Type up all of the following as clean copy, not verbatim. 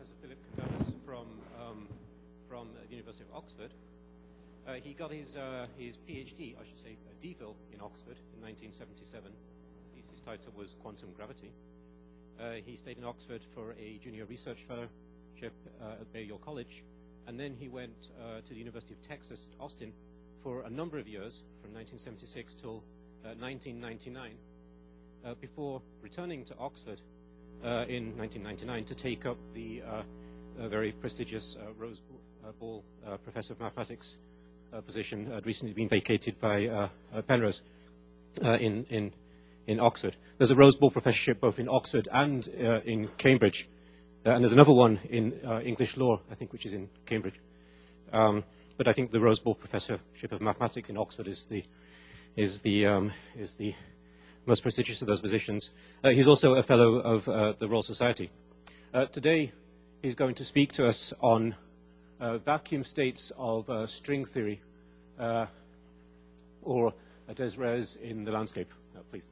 Professor Philip Kodanis from the University of Oxford. He got his PhD, I should say, DPhil in Oxford in 1977. The thesis title was Quantum Gravity. He stayed in Oxford for a junior research fellowship at Balliol College, and then he went to the University of Texas at Austin for a number of years, from 1976 till 1999, before returning to Oxford in 1999 to take up the very prestigious Rose Ball Professor of Mathematics position had recently been vacated by Penrose in Oxford. There's a Rose Ball professorship both in Oxford and in Cambridge, and there's another one in English law, I think, which is in Cambridge. But I think the Rose Ball Professorship of Mathematics in Oxford is the most prestigious of those positions. He's also a fellow of the Royal Society. Today, he's going to speak to us on vacuum states of string theory, or des res in the landscape. Please.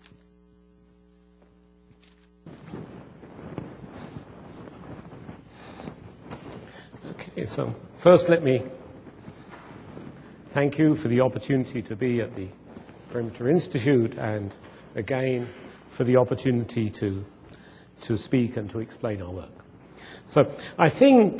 Okay, so first let me thank you for the opportunity to be at the Perimeter Institute, and again for the opportunity to speak and to explain our work. So I think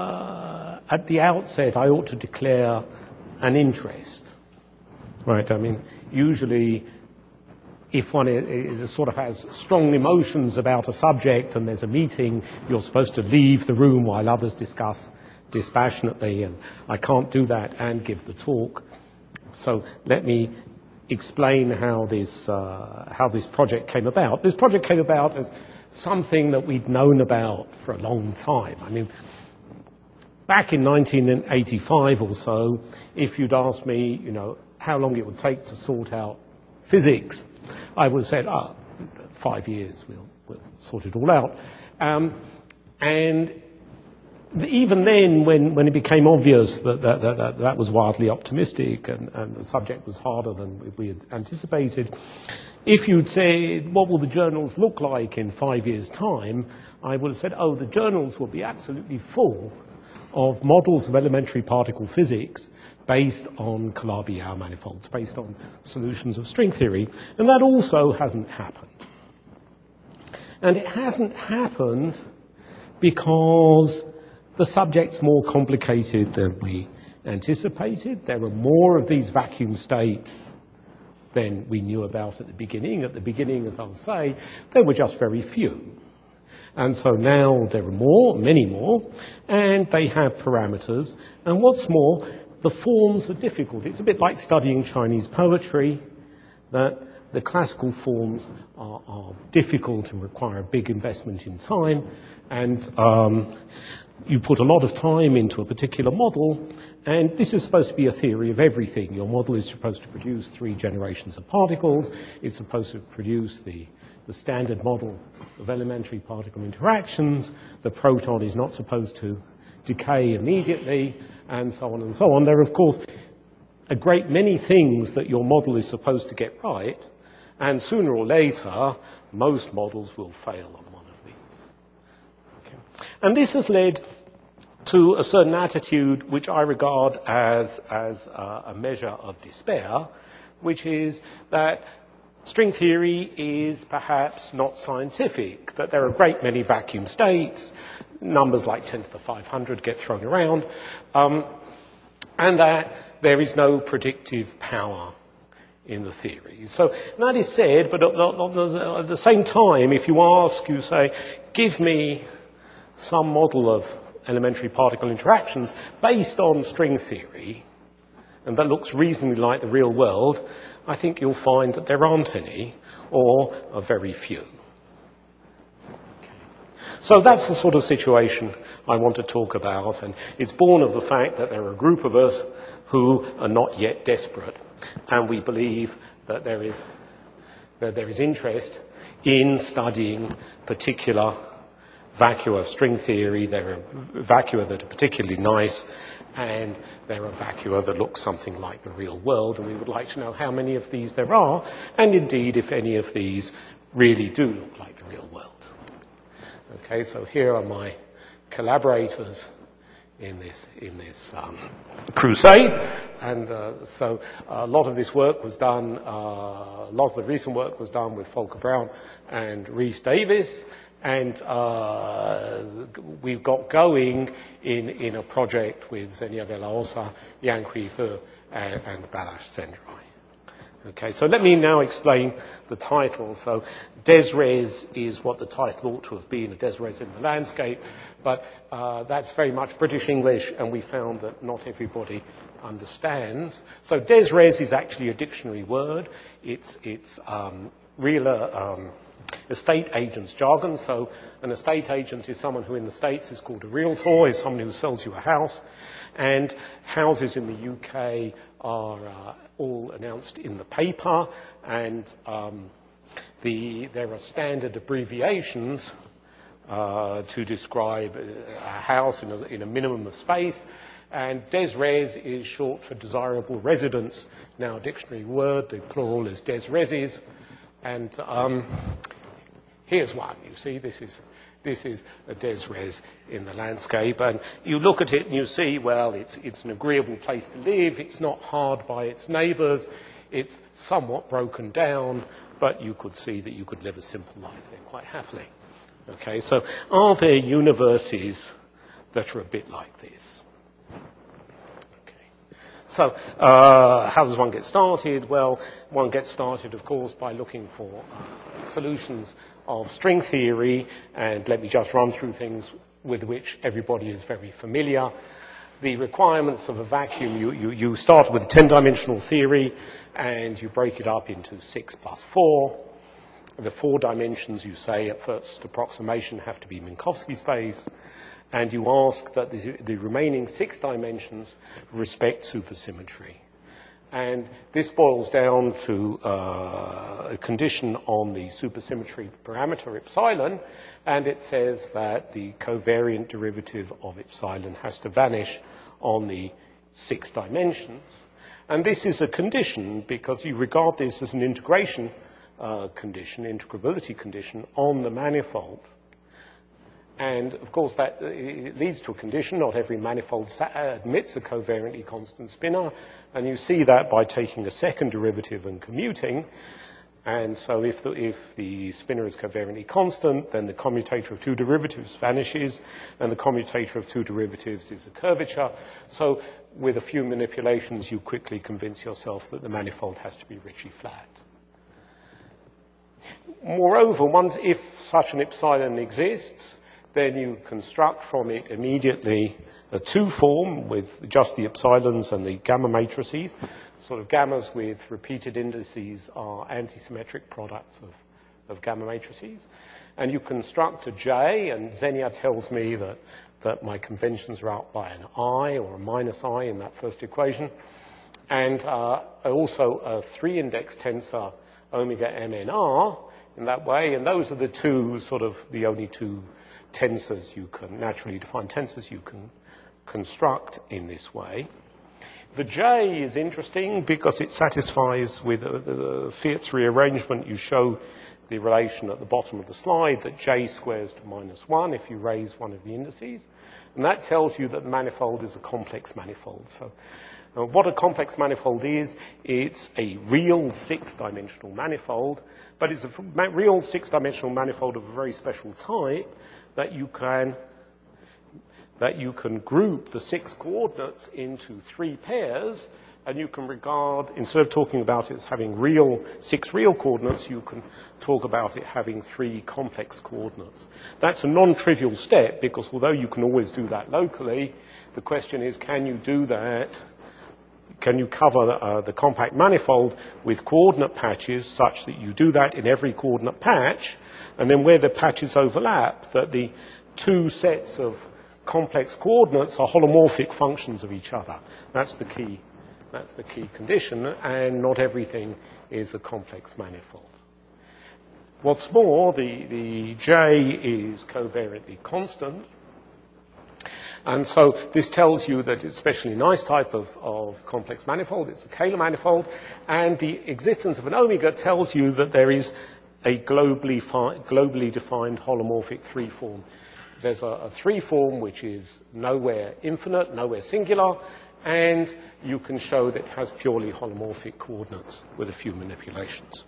at the outset I ought to declare an interest, right? I mean, usually if one sort of has strong emotions about a subject and there's a meeting, you're supposed to leave the room while others discuss dispassionately, and I can't do that and give the talk. So let me explain how this project came about. This project came about as something that we'd known about for a long time. I mean, back in 1985 or so, if you'd asked me, how long it would take to sort out physics, I would have said, 5 years, we'll sort it all out. And even then, when it became obvious that was wildly optimistic and the subject was harder than we had anticipated, if you'd said, what will the journals look like in 5 years' time, I would have said, the journals will be absolutely full of models of elementary particle physics based on Calabi-Yau manifolds, based on solutions of string theory. And that also hasn't happened. And it hasn't happened because the subject's more complicated than we anticipated. There are more of these vacuum states than we knew about at the beginning. At the beginning, as I'll say, there were just very few. And so now there are more, many more, and they have parameters. And what's more, the forms are difficult. It's a bit like studying Chinese poetry, that the classical forms are difficult and require a big investment in time. And you put a lot of time into a particular model, and this is supposed to be a theory of everything. Your model is supposed to produce 3 generations of particles. It's supposed to produce the standard model of elementary particle interactions. The proton is not supposed to decay immediately, and so on and so on. There are, of course, a great many things that your model is supposed to get right, and sooner or later, most models will fail on one of these. Okay. And this has led to a certain attitude which I regard as a measure of despair, which is that string theory is perhaps not scientific, that there are a great many vacuum states, numbers like 10 to the 500 get thrown around, and that there is no predictive power in the theory. So that is said, but at the same time, if you say, give me some model of elementary particle interactions based on string theory, and that looks reasonably like the real world, I think you'll find that there aren't any, or are very few. Okay. So that's the sort of situation I want to talk about, and it's born of the fact that there are a group of us who are not yet desperate, and we believe that there is interest in studying particular vacua of string theory. There are vacua that are particularly nice, and there are vacua that look something like the real world, and we would like to know how many of these there are, and indeed if any of these really do look like the real world. Okay, so here are my collaborators in this crusade. And so a lot of this work was done, a lot of the recent work was done with Volker Braun and Rhys Davies. And we've got going in a project with Xenia de la Osa, Yang Hui He, and Balázs Szendrey. Okay, so let me now explain the title. So DesRes is what the title ought to have been, a DesRes in the landscape, but that's very much British English, and we found that not everybody understands. So DesRes is actually a dictionary word. It's real estate agent's jargon. So an estate agent is someone who in the States is called a realtor, is someone who sells you a house. And houses in the UK are all announced in the paper, and there are standard abbreviations to describe a house in a minimum of space. And DesRes is short for desirable residence. Now, a dictionary word, the plural is DesReses. And here's one. You see, this is a DesRes in the landscape. And you look at it and you see, well, it's an agreeable place to live. It's not hard by its neighbours. It's somewhat broken down, but you could see that you could live a simple life there quite happily. Okay, so are there universes that are a bit like this? So, how does one get started? Well, one gets started, of course, by looking for solutions of string theory, and let me just run through things with which everybody is very familiar. The requirements of a vacuum, you start with a 10-dimensional theory, and you break it up into 6 plus 4. The 4 dimensions, you say, at first approximation, have to be Minkowski space. And you ask that the remaining 6 dimensions respect supersymmetry. And this boils down to a condition on the supersymmetry parameter epsilon, and it says that the covariant derivative of epsilon has to vanish on the 6 dimensions. And this is a condition because you regard this as an integration condition, integrability condition on the manifold. And, of course, that it leads to a condition. Not every manifold admits a covariantly constant spinor. And you see that by taking a second derivative and commuting. And so if the spinor is covariantly constant, then the commutator of 2 derivatives vanishes, and the commutator of 2 derivatives is a curvature. So with a few manipulations, you quickly convince yourself that the manifold has to be Ricci flat. Moreover, if such an epsilon exists, then you construct from it immediately a 2 form with just the epsilons and the gamma matrices. Sort of gammas with repeated indices are antisymmetric products of gamma matrices. And you construct a J, and Xenia tells me that my conventions are out by an I or a minus I in that first equation. And also a 3-index tensor omega MNR in that way. And those are the only two tensors you can, naturally defined tensors you can construct in this way. The J is interesting because it satisfies with the Fiat's rearrangement. You show the relation at the bottom of the slide that J squares to -1 if you raise one of the indices. And that tells you that the manifold is a complex manifold. So what a complex manifold is, it's a real 6-dimensional manifold, but it's a real 6-dimensional manifold of a very special type that you can group the 6 coordinates into 3 pairs, and you can regard, instead of talking about it as having 6 real coordinates, you can talk about it having 3 complex coordinates. That's a non-trivial step, because although you can always do that locally, the question is, can you do that? Can you cover the compact manifold with coordinate patches such that you do that in every coordinate patch, and then where the patches overlap, that the 2 sets of complex coordinates are holomorphic functions of each other? That's the key condition, and not everything is a complex manifold. What's more, the J is covariantly constant, and so this tells you that it's a especially nice type of complex manifold. It's a Kähler manifold, and the existence of an omega tells you that there is a globally defined holomorphic 3-form there's a 3 form which is nowhere infinite, nowhere singular, and you can show that it has purely holomorphic coordinates with a few manipulations.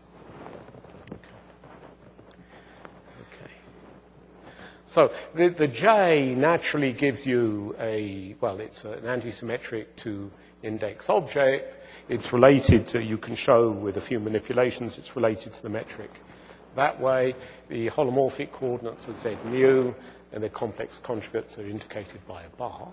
Okay. So the J naturally gives you it's an antisymmetric to index object. It's related to, you can show with a few manipulations, it's related to the metric. That way, the holomorphic coordinates are Z mu, and their complex conjugates are indicated by a bar.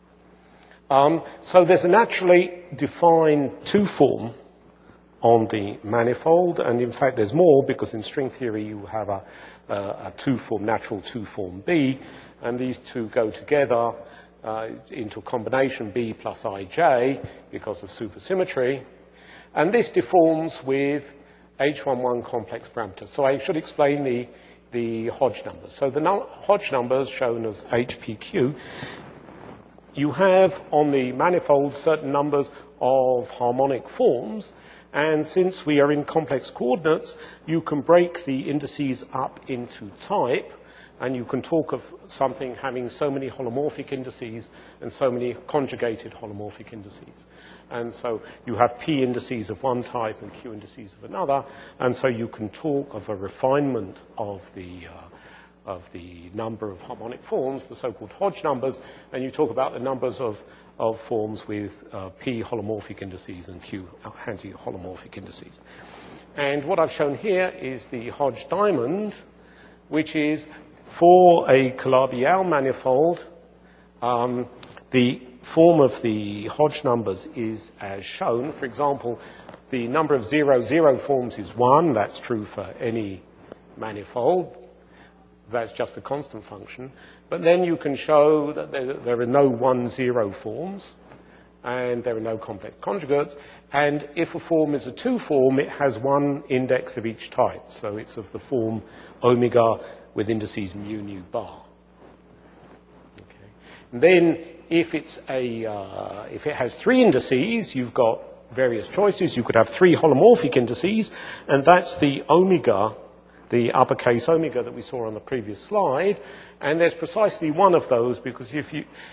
So there's a naturally defined 2 form on the manifold, and in fact there's more, because in string theory you have a 2 form, natural 2 form B, and these two go together into a combination B plus IJ because of supersymmetry, and this deforms with H11 complex parameters. So I should explain the Hodge numbers. So the Hodge numbers, shown as HPQ, you have on the manifold certain numbers of harmonic forms, and since we are in complex coordinates, you can break the indices up into type, and you can talk of something having so many holomorphic indices and so many conjugated holomorphic indices. And so you have P indices of one type and Q indices of another, and so you can talk of a refinement of the number of harmonic forms, the so-called Hodge numbers, and you talk about the numbers of forms with P holomorphic indices and Q anti-holomorphic indices. And what I've shown here is the Hodge diamond, which is for a Calabi-Yau manifold. The form of the Hodge numbers is as shown. For example, the number of 0 forms is 1. That's true for any manifold. That's just a constant function. But then you can show that there are no 1-0 forms, and there are no complex conjugates. And if a form is a 2 form, it has 1 index of each type. So it's of the form omega with indices mu, nu, bar. Okay. And then if it has 3 indices, you've got various choices. You could have 3 holomorphic indices, and that's the omega, the uppercase omega that we saw on the previous slide. And there's precisely one of those, because if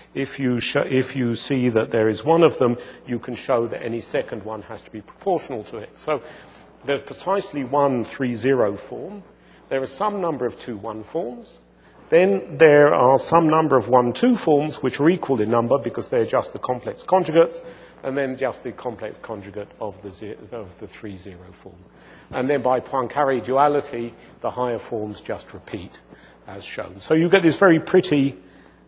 you see that there is one of them, you can show that any second one has to be proportional to it. So there's precisely one 3-0 form. There are some number of 2-1 forms. Then there are some number of 1-2 forms which are equal in number because they're just the complex conjugates, and then just the complex conjugate of the 3-0 form. And then by Poincaré duality, the higher forms just repeat as shown. So you get this very pretty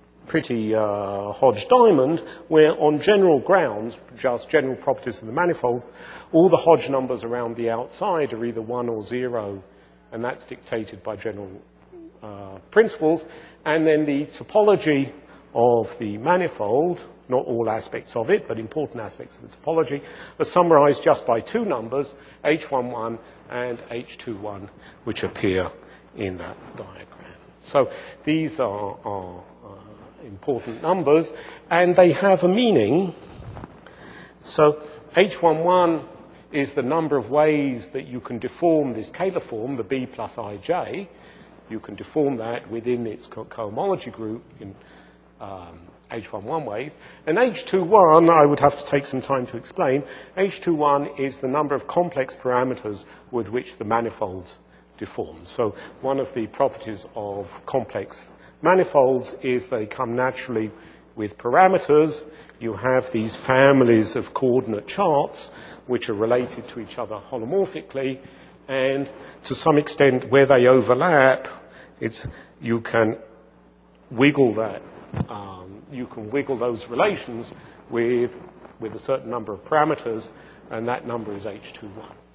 Hodge diamond where on general grounds, just general properties of the manifold, all the Hodge numbers around the outside are either 1 or 0, and that's dictated by general principles. And then the topology of the manifold, not all aspects of it, but important aspects of the topology, are summarized just by 2 numbers, H11 and H21, which appear in that diagram. So these are important numbers, and they have a meaning. So H11 is the number of ways that you can deform this Kähler form, the B plus IJ. You can deform that within its cohomology group in H11 ways. And H21, I would have to take some time to explain. H21 is the number of complex parameters with which the manifolds deform. So one of the properties of complex manifolds is they come naturally with parameters. You have these families of coordinate charts which are related to each other holomorphically, and to some extent where they overlap, you can wiggle that. You can wiggle those relations with a certain number of parameters, and that number is H21.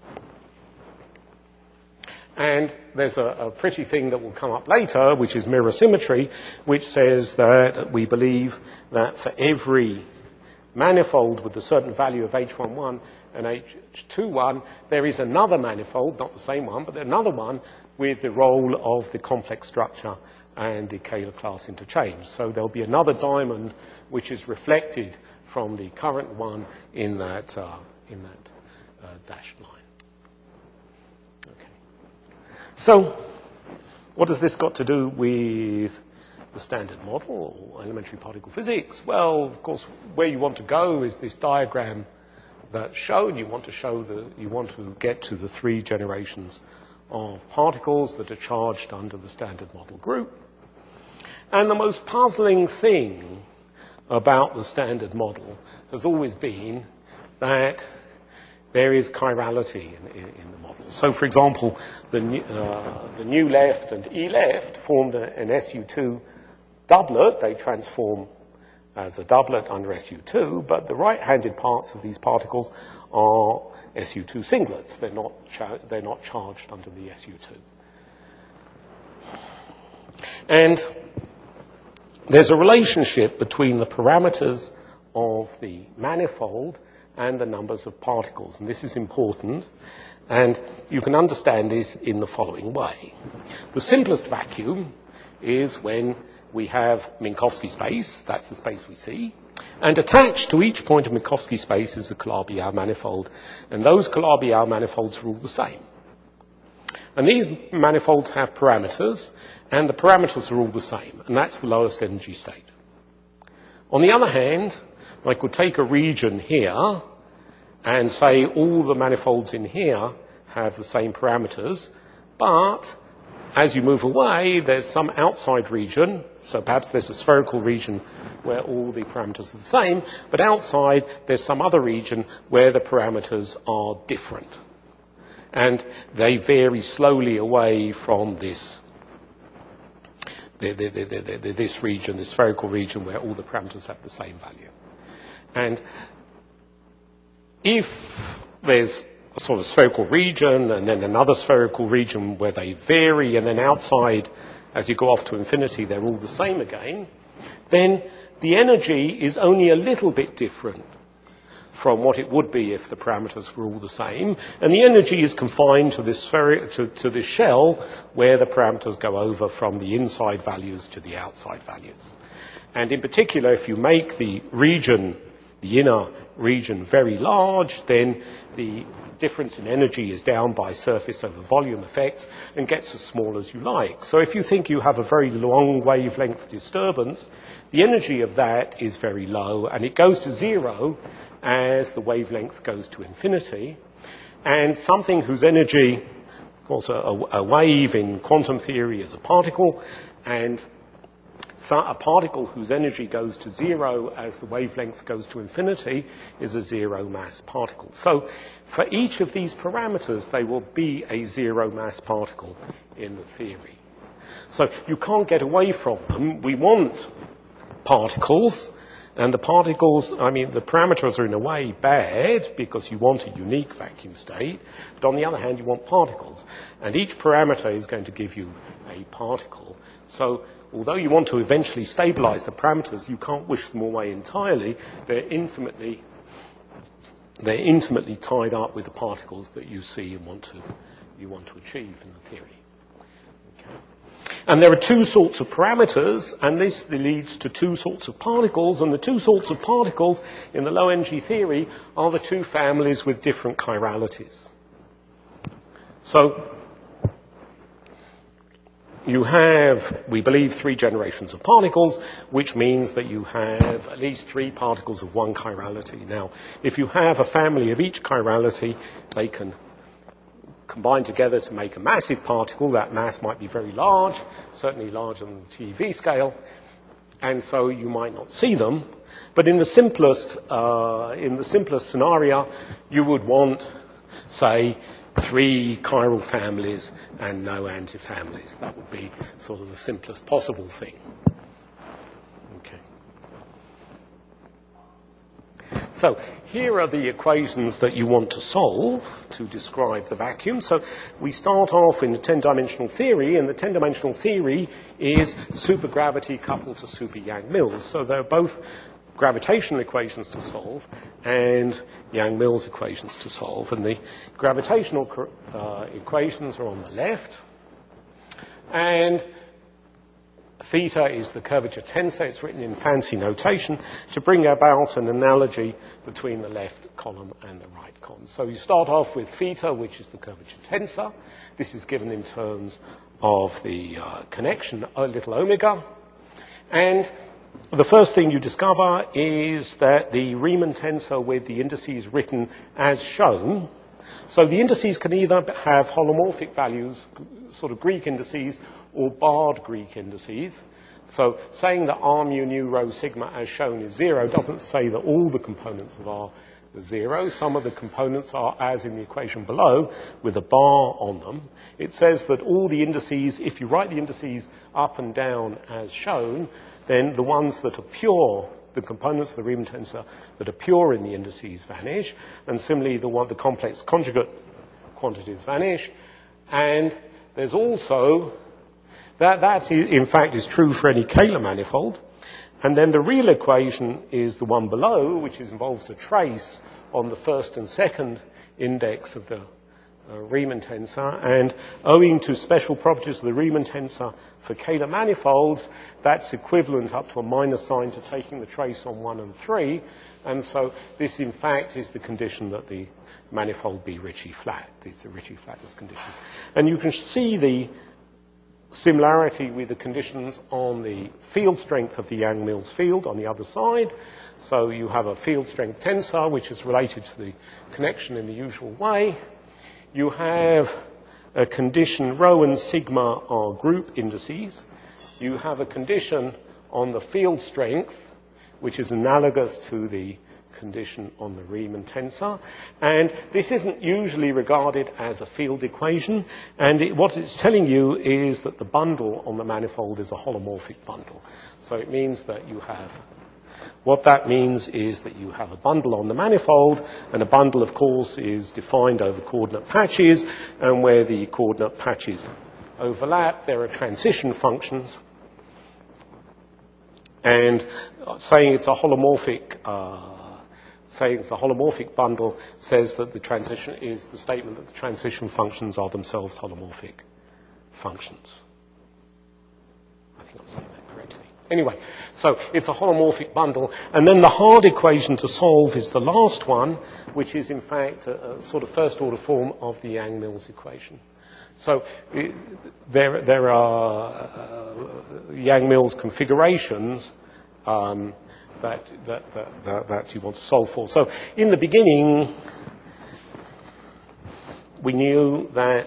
And there's a pretty thing that will come up later, which is mirror symmetry, which says that we believe that for every manifold with a certain value of H11 and H21, there is another manifold, not the same one, but another one with the role of the complex structure and the Kähler class interchange. So there'll be another diamond which is reflected from the current one in that dashed line. Okay. So what has this got to do with the Standard Model or elementary particle physics? Well, of course, where you want to go is this diagram that's shown. You want to get to the 3 generations of particles that are charged under the Standard Model group. And the most puzzling thing about the Standard Model has always been that there is chirality in the model. So, for example, the nu left and E left formed an SU2 doublet. They transform as a doublet under SU2, but the right-handed parts of these particles are SU2 singlets. They're not charged under the SU2. And there's a relationship between the parameters of the manifold and the numbers of particles, and this is important, and you can understand this in the following way. The simplest vacuum is when we have Minkowski space, that's the space we see, and attached to each point of Minkowski space is a Calabi-Yau manifold, and those Calabi-Yau manifolds are all the same. And these manifolds have parameters, and the parameters are all the same, and that's the lowest energy state. On the other hand, I could take a region here and say all the manifolds in here have the same parameters, but as you move away, there's some outside region, so perhaps there's a spherical region where all the parameters are the same, but outside there's some other region where the parameters are different. And they vary slowly away from this region, this spherical region where all the parameters have the same value. And if there's a sort of spherical region and then another spherical region where they vary, and then outside, as you go off to infinity, they're all the same again, then the energy is only a little bit different from what it would be if the parameters were all the same, and the energy is confined to this to this shell where the parameters go over from the inside values to the outside values. And in particular, if you make the region, the inner region, very large, then the difference in energy is down by surface over volume effect and gets as small as you like. So if you think you have a very long wavelength disturbance, the energy of that is very low, and it goes to 0 as the wavelength goes to infinity. And something whose energy, of course, a wave in quantum theory is a particle, and so a particle whose energy goes to 0 as the wavelength goes to infinity is a 0 mass particle. So for each of these parameters, they will be a 0 mass particle in the theory. So you can't get away from them. We want particles, and the particles, I mean, the parameters are in a way bad because you want a unique vacuum state, but on the other hand, you want particles. And each parameter is going to give you a particle. So although you want to eventually stabilize the parameters, you can't wish them away entirely. They're intimately tied up with the particles that you see and you want to achieve in the theory. Okay. And there are 2 sorts of parameters, and this leads to 2 sorts of particles, and the 2 sorts of particles in the low energy theory are the 2 families with different chiralities. So you have, we believe, 3 generations of particles, which means that you have at least 3 particles of one chirality. Now, if you have a family of each chirality, they can combine together to make a massive particle. That mass might be very large, certainly larger than the TeV scale, and so you might not see them. But in the simplest scenario, you would want, say, 3 chiral families and no antifamilies. That would be sort of the simplest possible thing. Okay. So here are the equations that you want to solve to describe the vacuum. So we start off in the 10-dimensional theory, and the 10-dimensional theory is supergravity coupled to super Yang-Mills. So they're both gravitational equations to solve and Yang-Mills equations to solve. And the gravitational equations are on the left. And theta is the curvature tensor. It's written in fancy notation to bring about an analogy between the left column and the right column. So you start off with theta, which is the curvature tensor. This is given in terms of the connection, little omega. And the first thing you discover is that the Riemann tensor with the indices written as shown, so the indices can either have holomorphic values, sort of Greek indices, or barred Greek indices. So saying that R mu nu rho sigma as shown is 0 doesn't say that all the components of R are 0. Some of the components are as in the equation below with a bar on them. It says that all the indices, if you write the indices up and down as shown, then the ones that are pure, the components of the Riemann tensor that are pure in the indices vanish, and similarly the complex conjugate quantities vanish. And there's also, that in fact is true for any Kähler manifold. And then the real equation is the one below, which involves a trace on the first and second index of the Riemann tensor. And owing to special properties of the Riemann tensor for Kähler manifolds, that's equivalent up to a minus sign to taking the trace on 1 and 3. And so this, in fact, is the condition that the manifold be Ricci flat. It's a Ricci flatness condition. And you can see the similarity with the conditions on the field strength of the Yang-Mills field on the other side. So you have a field strength tensor, which is related to the connection in the usual way. You have a condition rho and sigma are group indices. You have a condition on the field strength, which is analogous to the condition on the Riemann tensor. And this isn't usually regarded as a field equation. And what it's telling you is that the bundle on the manifold is a holomorphic bundle. So it means that you have, what that means is that you have a bundle on the manifold, and a bundle, of course, is defined over coordinate patches, and where the coordinate patches overlap, there are transition functions. And saying it's a holomorphic bundle says that the transition is the statement that the transition functions are themselves holomorphic functions. I think I'm saying that correctly. Anyway, so it's a holomorphic bundle. And then the hard equation to solve is the last one, which is in fact a sort of first order form of the Yang-Mills equation. So there are Yang-Mills configurations that you want to solve for. So in the beginning, we knew that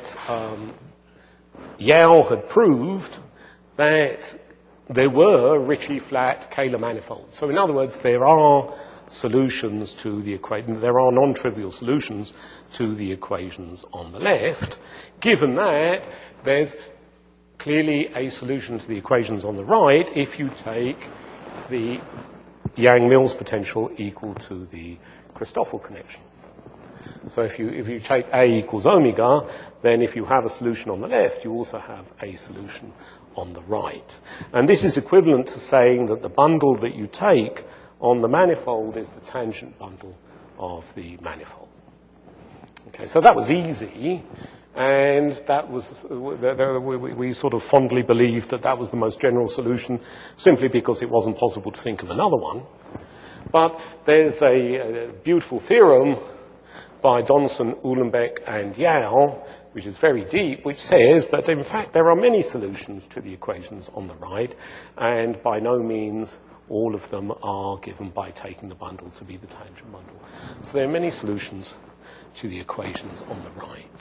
Yale had proved that there were Ricci flat Kähler manifolds. So in other words, there are solutions to the equation. There are non-trivial solutions to the equations on the left. Given that, there's clearly a solution to the equations on the right if you take the Yang-Mills potential equal to the Christoffel connection. So if you take A equals omega, then if you have a solution on the left, you also have a solution on the right. And this is equivalent to saying that the bundle that you take on the manifold is the tangent bundle of the manifold. Okay, so that was easy, and that was, we sort of fondly believed that that was the most general solution, simply because it wasn't possible to think of another one. But there's a beautiful theorem by Donson, Uhlenbeck, and Yale, which is very deep, which says that, in fact, there are many solutions to the equations on the right, and by no means all of them are given by taking the bundle to be the tangent bundle. So there are many solutions to the equations on the right.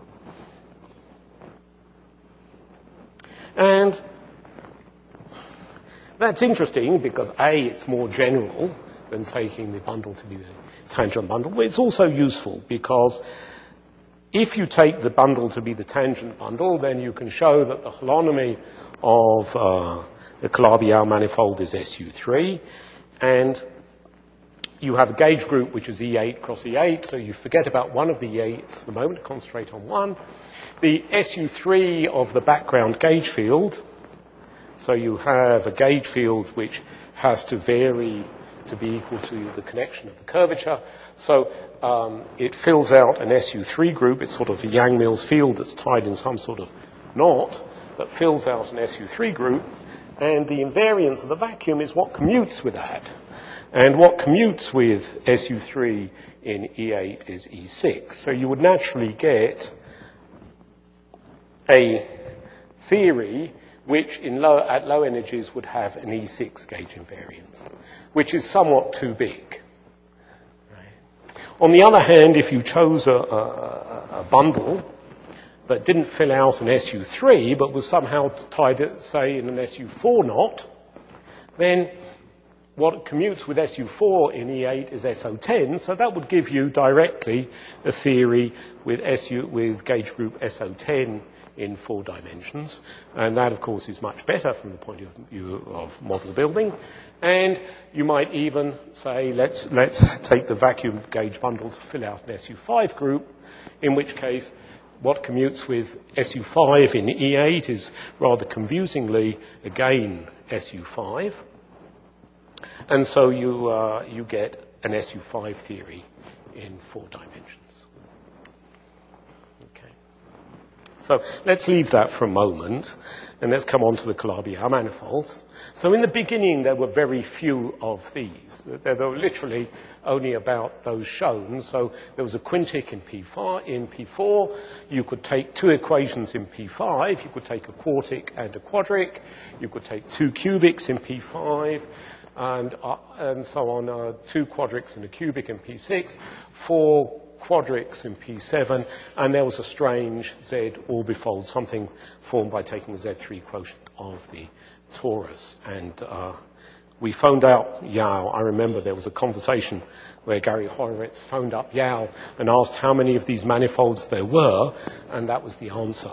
And that's interesting because, A, it's more general than taking the bundle to be the tangent bundle. But it's also useful because if you take the bundle to be the tangent bundle, then you can show that the holonomy of the Calabi-Yau manifold is SU3, and you have a gauge group which is E8 cross E8, so you forget about one of the E8s at the moment, concentrate on one. The SU3 of the background gauge field, so you have a gauge field which has to vary to be equal to the connection of the curvature. So it fills out an SU3 group. It's sort of a Yang-Mills field that's tied in some sort of knot that fills out an SU3 group. And the invariance of the vacuum is what commutes with that. And what commutes with SU3 in E8 is E6. So you would naturally get a theory which at low energies would have an E6 gauge invariance, which is somewhat too big. Right. On the other hand, if you chose a bundle that didn't fill out an SU3 but was somehow tied, say, in an SU4 knot, then what commutes with SU4 in E8 is SO10, so that would give you directly a theory with gauge group SO10 in 4 dimensions, and that, of course, is much better from the point of view of model building. And you might even say, let's take the vacuum gauge bundle to fill out an SU5 group, in which case what commutes with SU5 in E8 is rather confusingly, again, SU5. And so you get an SU5 theory in 4 dimensions. Okay. So let's leave that for a moment, and let's come on to the Calabi-Yau manifolds. So in the beginning, there were very few of these. There were literally only about those shown. So there was a quintic in P4. You could take 2 equations in P5. You could take a quartic and a quadric. You could take 2 cubics in P5. And so on, 2 quadrics and a cubic in P6, 4 quadrics in P7, and there was a strange Z orbifold, something formed by taking the Z3 quotient of the torus. And we phoned out Yau. I remember there was a conversation where Gary Horowitz phoned up Yau and asked how many of these manifolds there were, and that was the answer.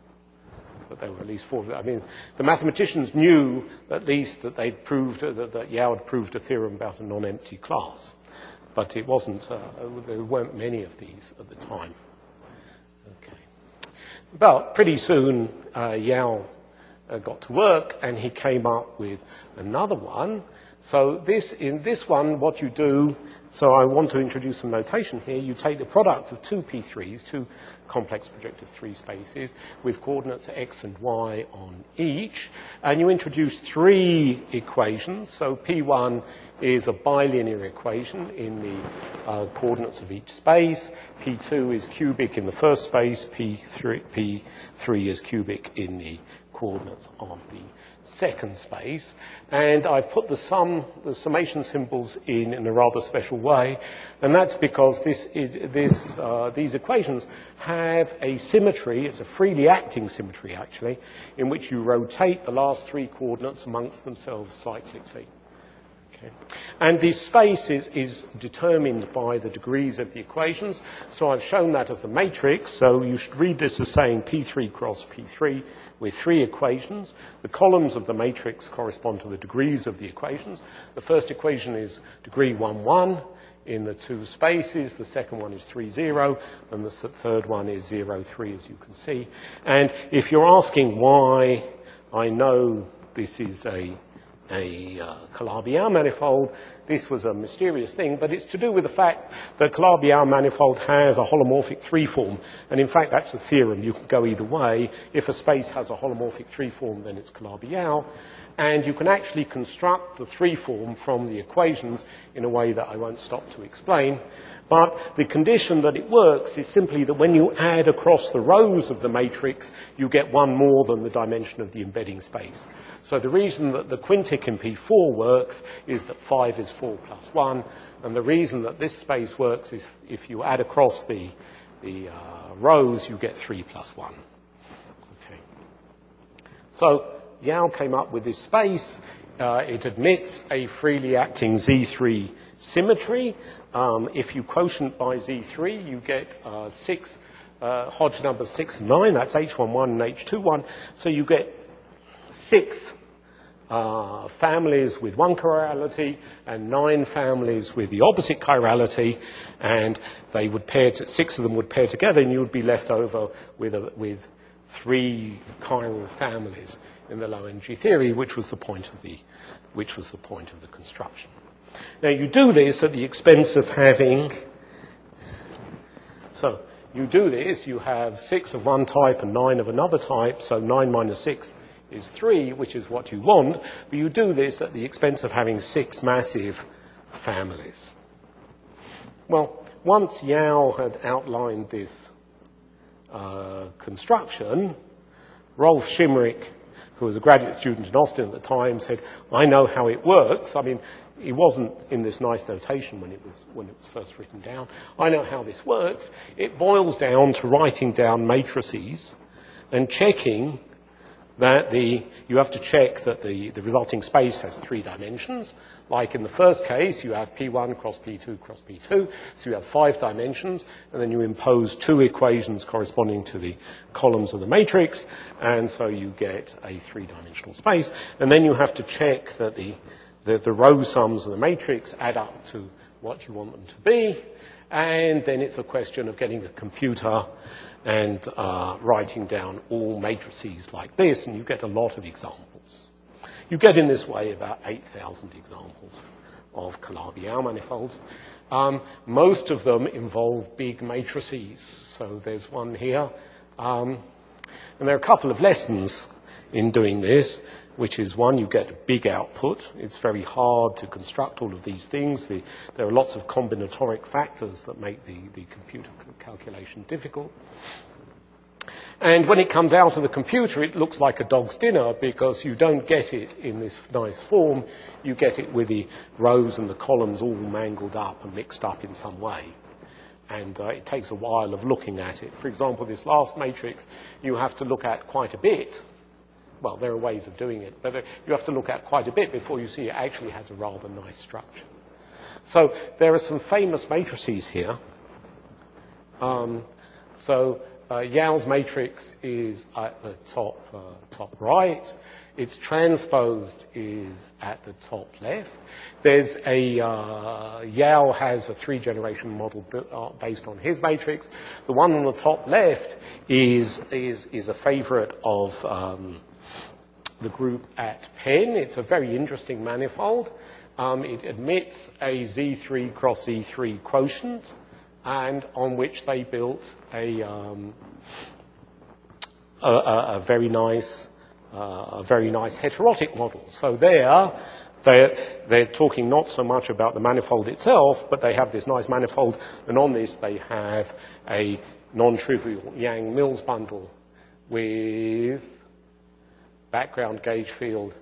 That there were at least 4. I mean, the mathematicians knew at least that they'd proved that Yau had proved a theorem about a non-empty class, but it wasn't. There weren't many of these at the time. Okay. But pretty soon, Yau got to work, and he came up with another one. So in this one, what you do. So I want to introduce some notation here. You take the product of 2 P3s, 2 complex projective 3 spaces, with coordinates x and y on each, and you introduce 3 equations. So P1 is a bilinear equation in the coordinates of each space. P2 is cubic in the first space. P3 is cubic in the coordinates of the second space, and I've put the summation symbols in a rather special way, and that's because these equations have a symmetry. It's a freely acting symmetry, actually, in which you rotate the last 3 coordinates amongst themselves cyclically. Okay. And this space is determined by the degrees of the equations, so I've shown that as a matrix, so you should read this as saying P3 cross P3 with 3 equations. The columns of the matrix correspond to the degrees of the equations. The first equation is degree 1, 1 in the 2 spaces. The second one is 3, 0, and the third one is 0, 3, as you can see. And if you're asking why I know this is a Calabi-Yau manifold, this was a mysterious thing, but it's to do with the fact that Calabi-Yau manifold has a holomorphic 3 form, and in fact that's a theorem. You can go either way. If a space has a holomorphic 3 form, then it's Calabi-Yau, and you can actually construct the 3 form from the equations in a way that I won't stop to explain. But the condition that it works is simply that when you add across the rows of the matrix, you get one more than the dimension of the embedding space. So the reason that the quintic in P4 works is that 5 is 4 plus 1, and the reason that this space works is if you add across the rows, you get 3 plus 1. Okay. So Yau came up with this space. It admits a freely acting Z3 symmetry. If you quotient by Z3, you get 6 Hodge numbers 6 and 9. That's H11 and H21. So you get 6 families with one chirality and 9 families with the opposite chirality, and they would pair 6 of them would pair together, and you would be left over with 3 chiral families in the low energy theory, which was the point of the construction. Now you do this at the expense of having. So you do this. You have 6 of one type and 9 of another type. So 9 minus 6 is 3, which is what you want, but you do this at the expense of having 6 massive families. Well, once Yau had outlined this construction, Rolf Schimmerich, who was a graduate student in Austin at the time, said, I know how it works. I mean, it wasn't in this nice notation when it was first written down. I know how this works. It boils down to writing down matrices and checking that you have to check that the resulting space has 3 dimensions. Like in the first case, you have P1 cross P2 cross P2, so you have 5 dimensions, and then you impose 2 equations corresponding to the columns of the matrix, and so you get a 3-dimensional space. And then you have to check that the row sums of the matrix add up to what you want them to be, and then it's a question of getting a computer and writing down all matrices like this, and you get a lot of examples. You get in this way about 8,000 examples of Calabi-Yau manifolds. Most of them involve big matrices. So there's one here. And there are a couple of lessons in doing this, which is one, you get a big output. It's very hard to construct all of these things. There are lots of combinatoric factors that make the computer calculation difficult. And when it comes out of the computer, it looks like a dog's dinner because you don't get it in this nice form. You get it with the rows and the columns all mangled up and mixed up in some way. And it takes a while of looking at it. For example, this last matrix, you have to look at quite a bit. Well, there are ways of doing it, but you have to look at quite a bit before you see it actually has a rather nice structure. So there are some famous matrices here. Yau's matrix is at the top right. Its transposed is at the top left. There's Yau has a 3-generation model based on his matrix. The one on the top left is a favorite of the group at Penn. It's a very interesting manifold. It admits a Z3 cross Z3 quotient, and on which they built a very nice heterotic model. So they're talking not so much about the manifold itself, but they have this nice manifold, and on this they have a non-trivial Yang-Mills bundle with background gauge field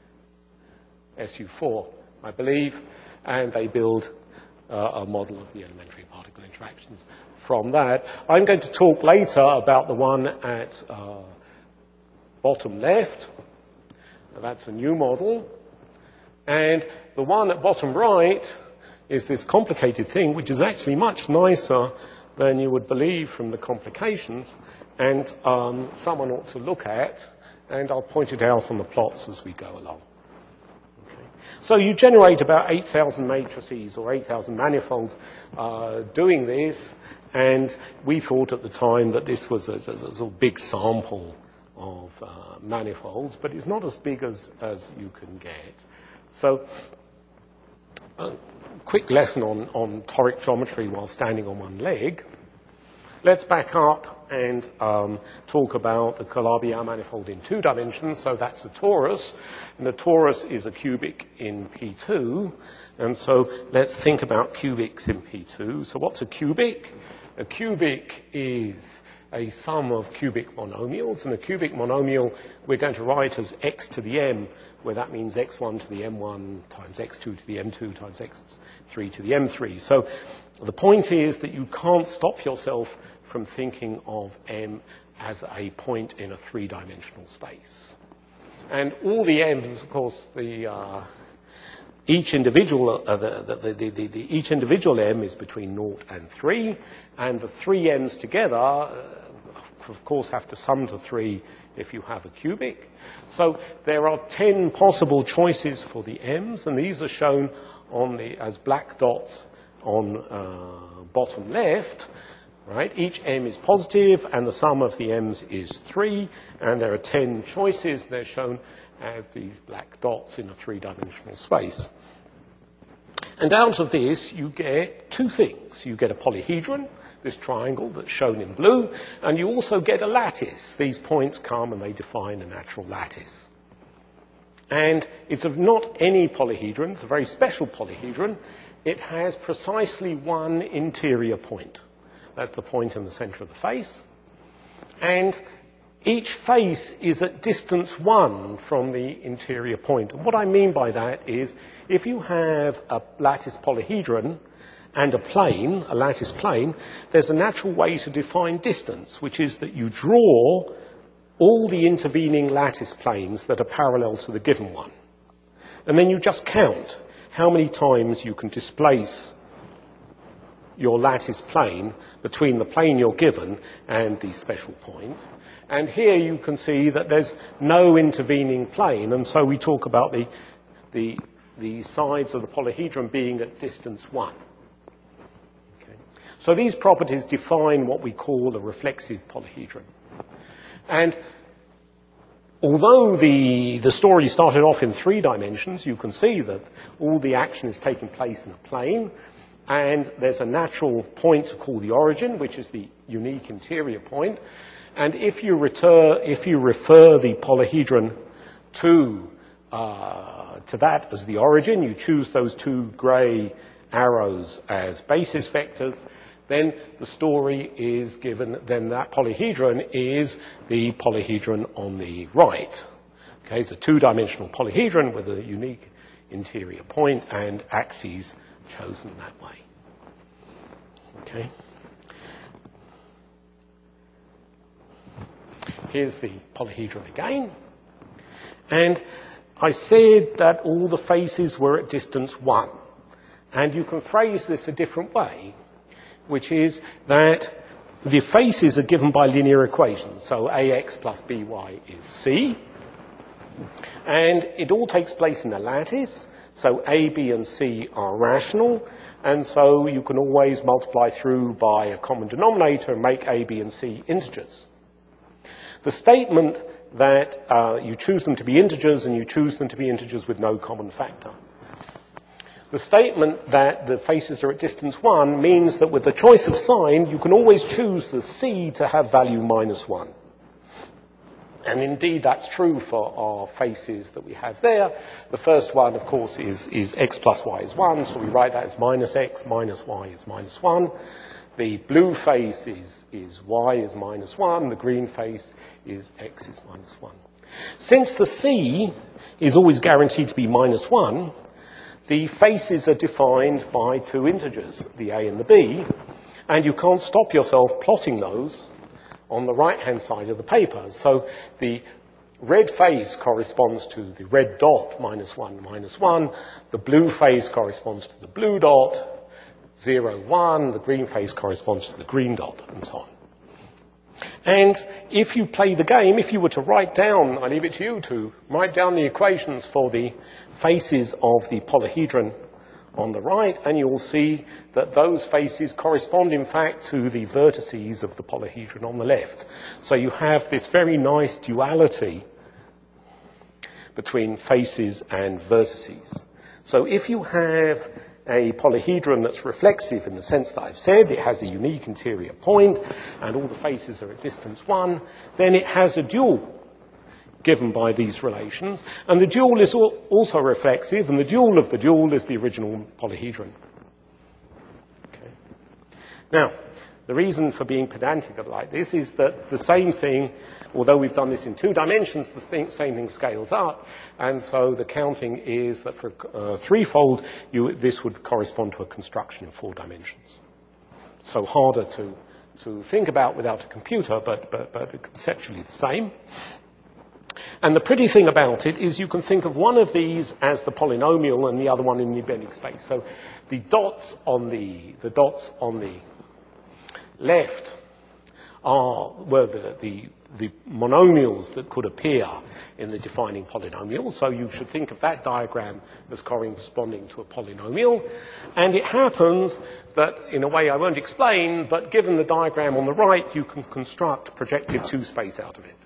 SU4, I believe, and they build a model of the elementary particle interactions from that. I'm going to talk later about the one at bottom left. That's a new model. And the one at bottom right is this complicated thing, which is actually much nicer than you would believe from the complications, and someone ought to look at, and I'll point it out on the plots as we go along. So you generate about 8,000 matrices or 8,000 manifolds doing this, and we thought at the time that this was a big sample of manifolds, but it's not as big as you can get. So a quick lesson on toric geometry while standing on one leg. Let's back up and talk about the Calabi-Yau manifold in 2 dimensions. So that's a torus, and the torus is a cubic in P2. And so let's think about cubics in P2. So what's a cubic? A cubic is a sum of cubic monomials, and a cubic monomial we're going to write as x to the m, where that means x1 to the m1 times x2 to the m2 times x3 to the m3. So the point is that you can't stop yourself from thinking of M as a point in a 3-dimensional space. And all the M's, of course, each individual M is between 0 and 3, and the 3 M's together, of course, have to sum to 3 if you have a cubic. So there are 10 possible choices for the M's, and these are shown as black dots on bottom left. Right? Each M is positive, and the sum of the M's is 3, and there are 10 choices. They're shown as these black dots in a 3-dimensional space. And out of this, you get 2 things. You get a polyhedron, this triangle that's shown in blue, and you also get a lattice. These points come and they define a natural lattice. And it's of not any polyhedron, it's a very special polyhedron. It has precisely one interior point. That's the point in the center of the face. And each face is at distance 1 from the interior point. And what I mean by that is, if you have a lattice polyhedron and a plane, a lattice plane, there's a natural way to define distance, which is that you draw all the intervening lattice planes that are parallel to the given one. And then you just count how many times you can displace your lattice plane between the plane you're given and the special point. And here you can see that there's no intervening plane, and so we talk about the sides of the polyhedron being at distance 1. Okay. So these properties define what we call a reflexive polyhedron. And although the story started off in 3 dimensions, you can see that all the action is taking place in a plane, and there's a natural point to call the origin, which is the unique interior point. And if you refer the polyhedron to that as the origin, you choose those 2 grey arrows as basis vectors, then the story is given, then that polyhedron is the polyhedron on the right. Okay, it's a 2-dimensional polyhedron with a unique interior point and axes chosen that way. Okay. Here's the polyhedron again. And I said that all the faces were at distance 1. And you can phrase this a different way, which is that the faces are given by linear equations. So ax plus by is c. And it all takes place in a lattice. So a, b, and c are rational. And so you can always multiply through by a common denominator and make a, b, and c integers. The statement that you choose them to be integers and you choose them to be integers with no common factor. The statement that the faces are at distance 1 means that with the choice of sign, you can always choose the c to have value -1. And indeed, that's true for our faces that we have there. The first one, of course, is x plus y is 1, so we write that as -x minus y is -1. The blue face is y is -1. The green face is x is -1. Since the c is always guaranteed to be -1, the faces are defined by 2 integers, the a and the b, and you can't stop yourself plotting those on the right-hand side of the paper. So the red face corresponds to the red dot, -1, -1. The blue face corresponds to the blue dot, 0, 1. The green face corresponds to the green dot, and so on. And if you play the game, if you were to write down, I leave it to you to write down the equations for the faces of the polyhedron on the right, and you'll see that those faces correspond, in fact, to the vertices of the polyhedron on the left. So you have this very nice duality between faces and vertices. So if you have a polyhedron that's reflexive in the sense that I've said, it has a unique interior point, and all the faces are at distance 1, then it has a dual given by these relations, and the dual is also reflexive, and the dual of the dual is the original polyhedron. Okay. Now, the reason for being pedantic like this is that the same thing, although we've done this in 2 dimensions, the same thing scales up, and so the counting is that for threefold, this would correspond to a construction in 4 dimensions. So harder to think about without a computer, but conceptually the same. And the pretty thing about it is you can think of one of these as the polynomial and the other one in the Euclidean space. So the dots on the left were the monomials that could appear in the defining polynomial. So you should think of that diagram as corresponding to a polynomial. And it happens that, in a way I won't explain, but given the diagram on the right, you can construct projective 2 space out of it.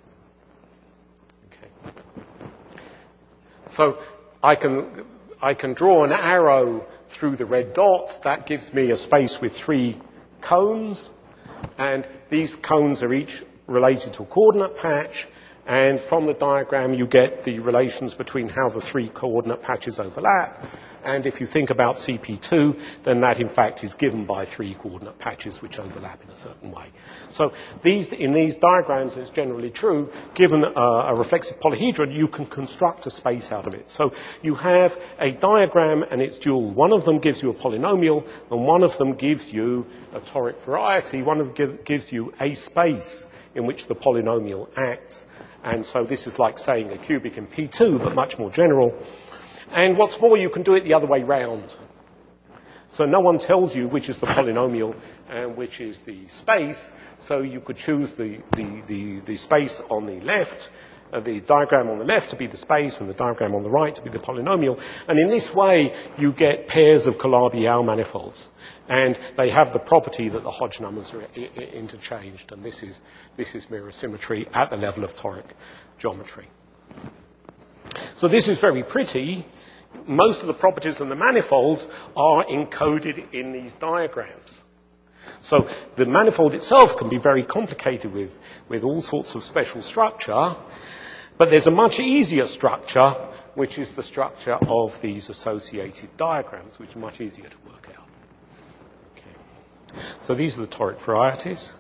So I can draw an arrow through the red dot. That gives me a space with 3 cones, and these cones are each related to a coordinate patch, and from the diagram you get the relations between how the 3 coordinate patches overlap, And if you think about CP2, then that in fact is given by 3 coordinate patches which overlap in a certain way. So in these diagrams, it's generally true, given a reflexive polyhedron, you can construct a space out of it. So you have a diagram and its dual. One of them gives you a polynomial, and one of them gives you a toric variety. One of them gives you a space in which the polynomial acts. And so this is like saying a cubic in P2, but much more general. And what's more, you can do it the other way round. So no one tells you which is the polynomial and which is the space. So you could choose the space on the left, the diagram on the left to be the space, and the diagram on the right to be the polynomial. And in this way, you get pairs of Calabi-Yau manifolds. And they have the property that the Hodge numbers are interchanged. And this is mirror symmetry at the level of toric geometry. So this is very pretty. Most of the properties of the manifolds are encoded in these diagrams. So the manifold itself can be very complicated with all sorts of special structure, but there's a much easier structure, which is the structure of these associated diagrams, which are much easier to work out. Okay. So these are the toric varieties.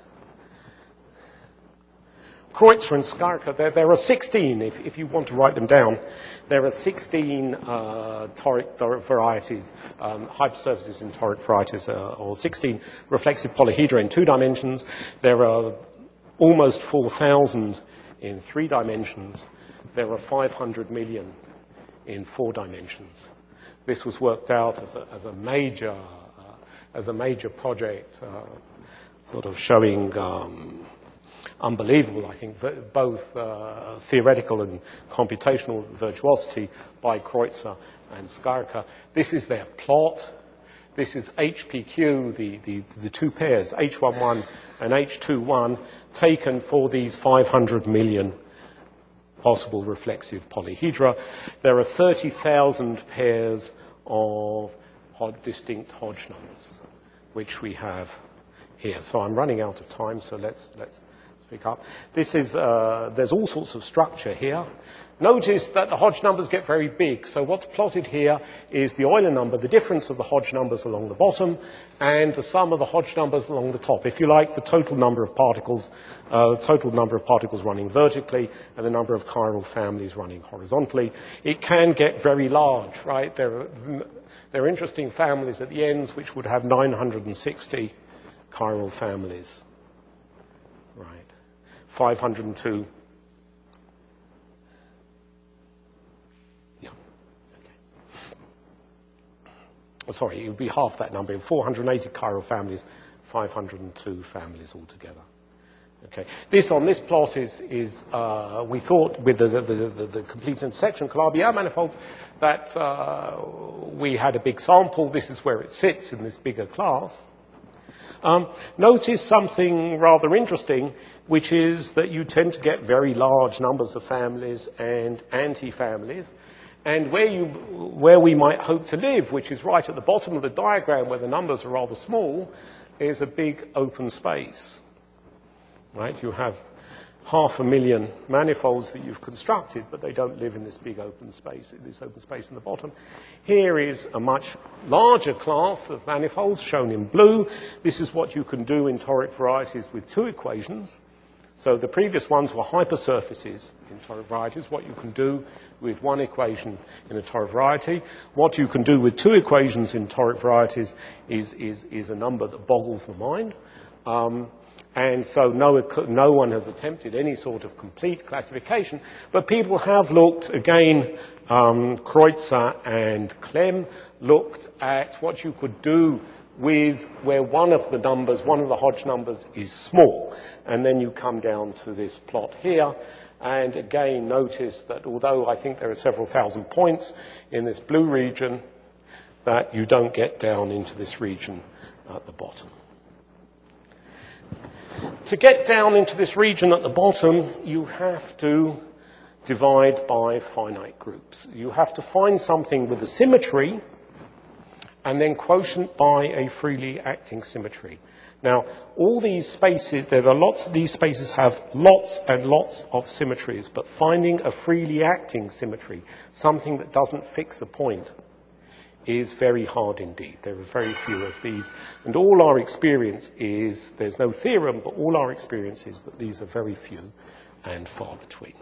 Kreutzer and Skarka, there are 16, if you want to write them down, there are 16 toric varieties, hypersurfaces in toric varieties, or 16 reflexive polyhedra in 2 dimensions. There are almost 4,000 in 3 dimensions. There are 500 million in 4 dimensions. This was worked out as a major project, sort of showing unbelievable, I think, both theoretical and computational virtuosity by Kreutzer and Skarka. This is their plot. This is HPQ, the 2 pairs, H11 and H21, taken for these 500 million possible reflexive polyhedra. There are 30,000 pairs of distinct Hodge numbers, which we have here. So I'm running out of time, so let's pick up. This is, there's all sorts of structure here. Notice that the Hodge numbers get very big. So what's plotted here is the Euler number, the difference of the Hodge numbers along the bottom, and the sum of the Hodge numbers along the top. If you like, the total number of particles running vertically, and the number of chiral families running horizontally. It can get very large, right? There are interesting families at the ends which would have 960 chiral families, right? 502. Yeah. Okay. Sorry, it would be half that number. 480 chiral families, 502 families altogether. Okay. This on this plot is we thought with the complete intersection Calabi-Yau manifold that we had a big sample. This is where it sits in this bigger class. Notice something rather interesting, which is that you tend to get very large numbers of families and anti-families. And where we might hope to live, which is right at the bottom of the diagram where the numbers are rather small, is a big open space. Right? You have 500,000 manifolds that you've constructed, but they don't live in this big open space, in the bottom. Here is a much larger class of manifolds shown in blue. This is what you can do in toric varieties with 2 equations. So the previous ones were hypersurfaces in toric varieties. What you can do with 1 equation in a toric variety. What you can do with 2 equations in toric varieties is a number that boggles the mind. And so no one has attempted any sort of complete classification, but people have looked, again, Kreutzer and Clem looked at what you could do with where one of the Hodge numbers is small. And then you come down to this plot here, and again notice that although I think there are several thousand points in this blue region, that you don't get down into this region at the bottom. To get down into this region at the bottom, you have to divide by finite groups. You have to find something with a symmetry and then quotient by a freely acting symmetry. Now, all these spaces, these spaces have lots and lots of symmetries, but finding a freely acting symmetry, something that doesn't fix a point, is very hard indeed. There are very few of these. And all our experience is, there's no theorem, but all our experience is that these are very few and far between.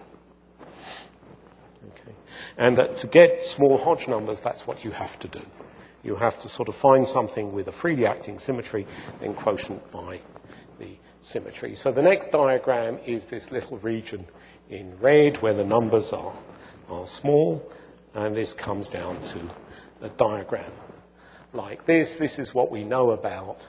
Okay. And that to get small Hodge numbers, that's what you have to do. You have to sort of find something with a freely acting symmetry, then quotient by the symmetry. So the next diagram is this little region in red where the numbers are small, and this comes down to a diagram like this. This is what we know about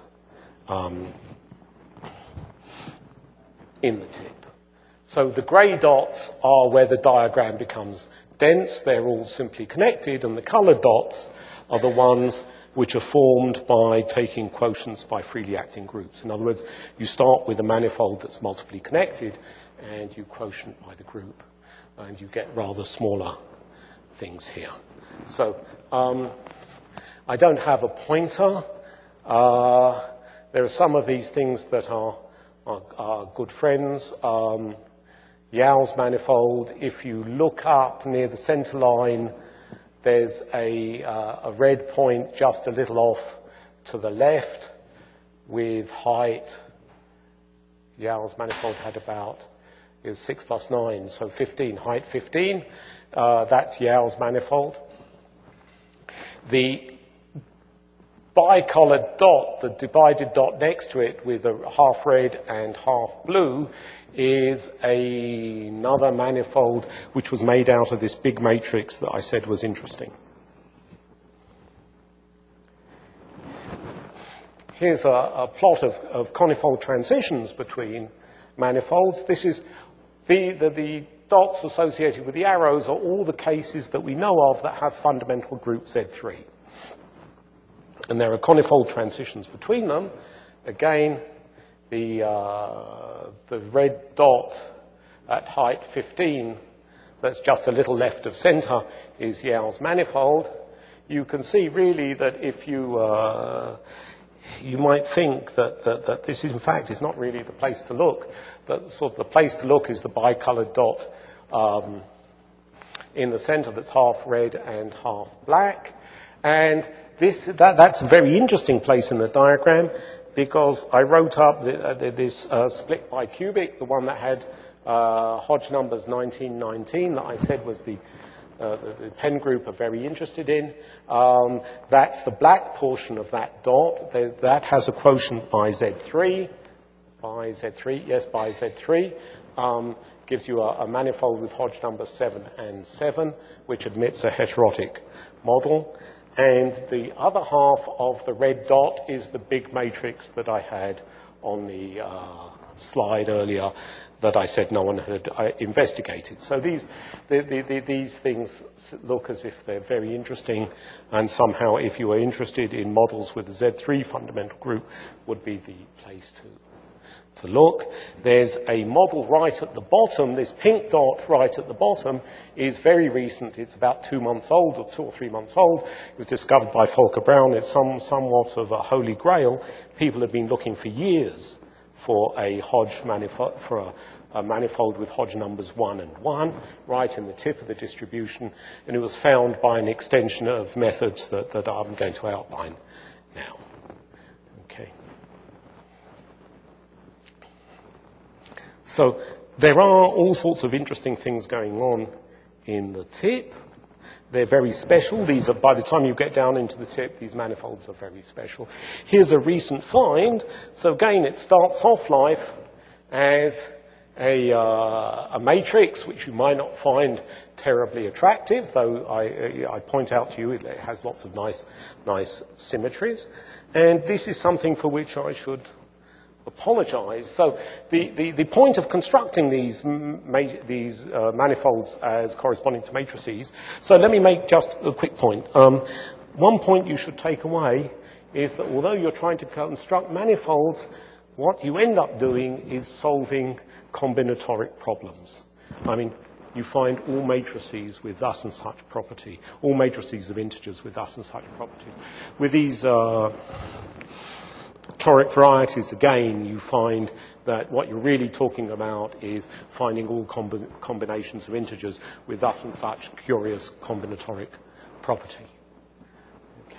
in the tip. So the grey dots are where the diagram becomes dense. They're all simply connected, and the coloured dots are the ones which are formed by taking quotients by freely acting groups. In other words, you start with a manifold that's multiply connected, and you quotient by the group, and you get rather smaller things here. So I don't have a pointer. There are some of these things that are good friends. Yal's manifold, if you look up near the center line, there's a red point just a little off to the left with height. Yal's manifold had about, is 6 plus 9, so 15, height 15. That's Yal's manifold. The bicolored dot, the divided dot next to it with a half red and half blue, is another manifold which was made out of this big matrix that I said was interesting. Here's a plot of conifold transitions between manifolds. This is the dots associated with the arrows are all the cases that we know of that have fundamental group Z3. And there are conifold transitions between them. Again, the red dot at height 15, that's just a little left of center, is Yal's manifold. You can see really that if you might think that this is, in fact, is not really the place to look. That sort of the place to look is the bicolored dot in the center that's half red and half black. And that's a very interesting place in the diagram, because I wrote up this split bicubic, the one that had Hodge numbers 1919 that I said was the Penn group are very interested in. That's the black portion of that dot. That has a quotient by Z3. By Z3. Gives you a manifold with Hodge numbers 7 and 7, which admits a heterotic model. And the other half of the red dot is the big matrix that I had on the slide earlier that I said no one had investigated. So these things look as if they're very interesting, and somehow if you are interested in models with a Z3 fundamental group would be the place to look. There's a model right at the bottom. This pink dot right at the bottom is very recent. It's about 2 months old, or 2 or 3 months old. It was discovered by Volker Braun. It's somewhat of a holy grail. People have been looking for years for a Hodge manifold, for a manifold with Hodge numbers 1 and 1, right in the tip of the distribution, and it was found by an extension of methods that I'm going to outline now. Okay. So there are all sorts of interesting things going on in the tip. They're very special. These are, by the time you get down into the tip, these manifolds are very special. Here's a recent find. So again, it starts off life as a matrix, which you might not find terribly attractive, though I point out to you it has lots of nice symmetries. And this is something for which I should apologize. So the point of constructing these manifolds as corresponding to matrices, so let me make just a quick point. One point you should take away is that although you're trying to construct manifolds, what you end up doing is solving combinatoric problems. I mean, you find all matrices with thus and such property, all matrices of integers with thus and such property. With these toric varieties, again, you find that what you're really talking about is finding all combinations of integers with thus and such curious combinatoric property.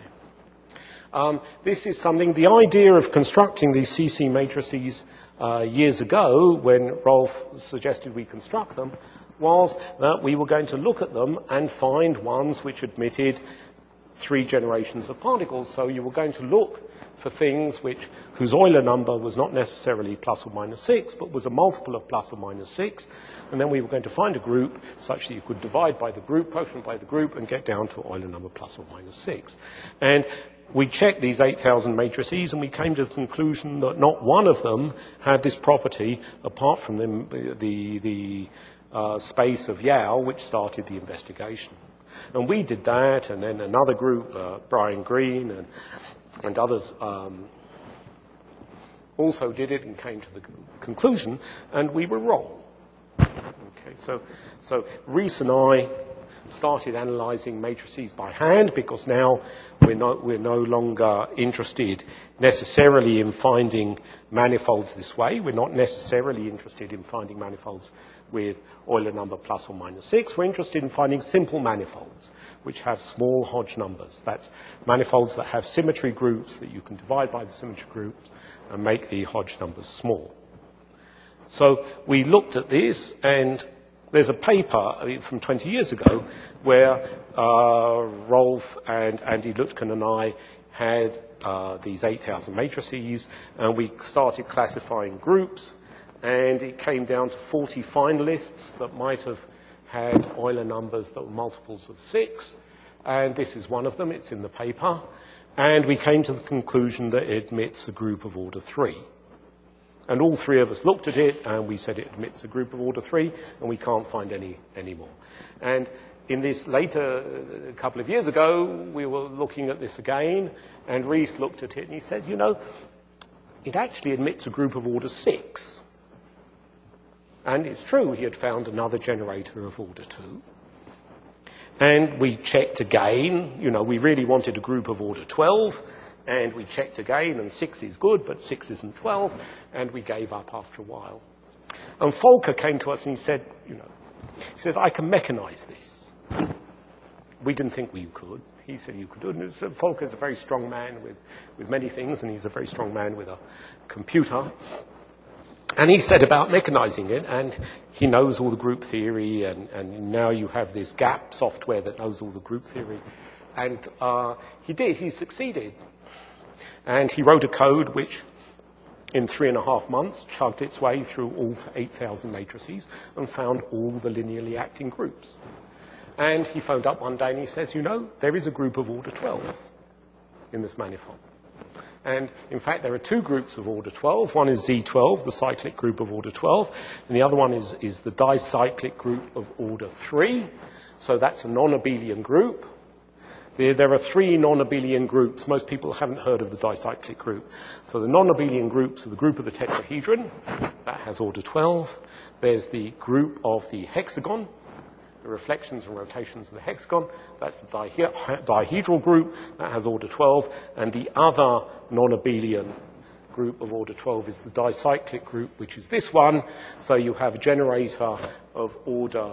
This is something, the idea of constructing these CC matrices years ago, when Rolf suggested we construct them, was that we were going to look at them and find ones which admitted 3 generations of particles. So you were going to look for things whose Euler number was not necessarily plus or minus 6, but was a multiple of plus or minus 6. And then we were going to find a group such that you could divide by the group, quotient by the group, and get down to Euler number plus or minus 6. And we checked these 8,000 matrices, and we came to the conclusion that not one of them had this property, apart from the space of Yau, which started the investigation. And we did that, and then another group, Brian Green and others, also did it and came to the conclusion, and we were wrong. Okay, so Rees and I started analysing matrices by hand, because now we're no longer interested necessarily in finding manifolds this way. We're not necessarily interested in finding manifolds with Euler number plus or minus 6. We're interested in finding simple manifolds which have small Hodge numbers. That's manifolds that have symmetry groups that you can divide by the symmetry groups and make the Hodge numbers small. So we looked at this, and there's a paper from 20 years ago where Rolf and Andy Lutken and I had these 8,000 matrices, and we started classifying groups, and it came down to 40 finalists that might have had Euler numbers that were multiples of 6, and this is one of them. It's in the paper. And we came to the conclusion that it admits a group of order 3. And all 3 of us looked at it, and we said it admits a group of order 3, and we can't find any more. And in this later, a couple of years ago, we were looking at this again, and Rees looked at it, and he said, you know, it actually admits a group of order 6. And it's true, he had found another generator of order 2. And we checked again, you know, we really wanted a group of order 12, and we checked again, and 6 is good, but 6 isn't 12, and we gave up after a while. And Volker came to us and he said, you know, he says, I can mechanize this. We didn't think we could. He said you could do it. And Volker is a very strong man with many things, and he's a very strong man with a computer. And he said about mechanizing it, and he knows all the group theory, and now you have this GAP software that knows all the group theory. And he succeeded. And he wrote a code which, in 3.5 months, chugged its way through all 8,000 matrices and found all the linearly acting groups. And he phoned up one day and he says, you know, there is a group of order 12 in this manifold. And in fact, there are 2 groups of order 12. One is Z12, the cyclic group of order 12, and the other one is the dicyclic group of order 3. So that's a non-abelian group. There are 3 non-abelian groups. Most people haven't heard of the dicyclic group. So the non-abelian groups are the group of the tetrahedron. That has order 12. There's the group of the hexagon, the reflections and rotations of the hexagon. That's the dihedral group. That has order 12. And the other non-abelian group of order 12 is the dicyclic group, which is this one. So you have a generator of order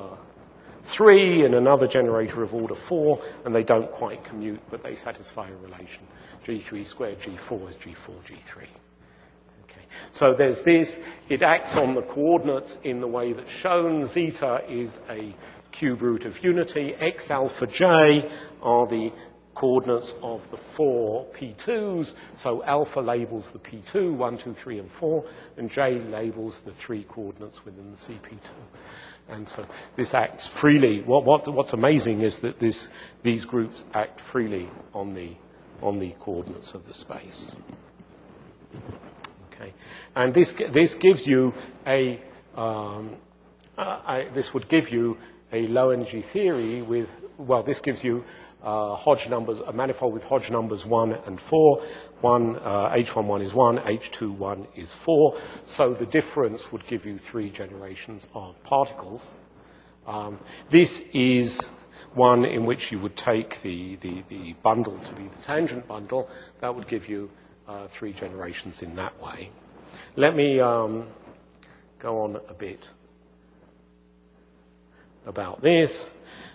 3 and another generator of order 4, and they don't quite commute, but they satisfy a relation. G3 squared G4 is G4 G3. Okay. So there's this. It acts on the coordinates in the way that's shown. Zeta is a cube root of unity. X alpha j are the coordinates of the 4 P2s. So alpha labels the P2, 1, 2, 3, and 4, and j labels the 3 coordinates within the CP2. And so this acts freely. What's amazing is that these groups act freely on the coordinates of the space. Okay, and this gives you this would give you a low energy theory with, well, this gives you Hodge numbers, a manifold with Hodge numbers 1 and 4. H11 is 1, H21 is 4. So the difference would give you 3 generations of particles. This is one in which you would take the bundle to be the tangent bundle. That would give you 3 generations in that way. Let me go on a bit about this.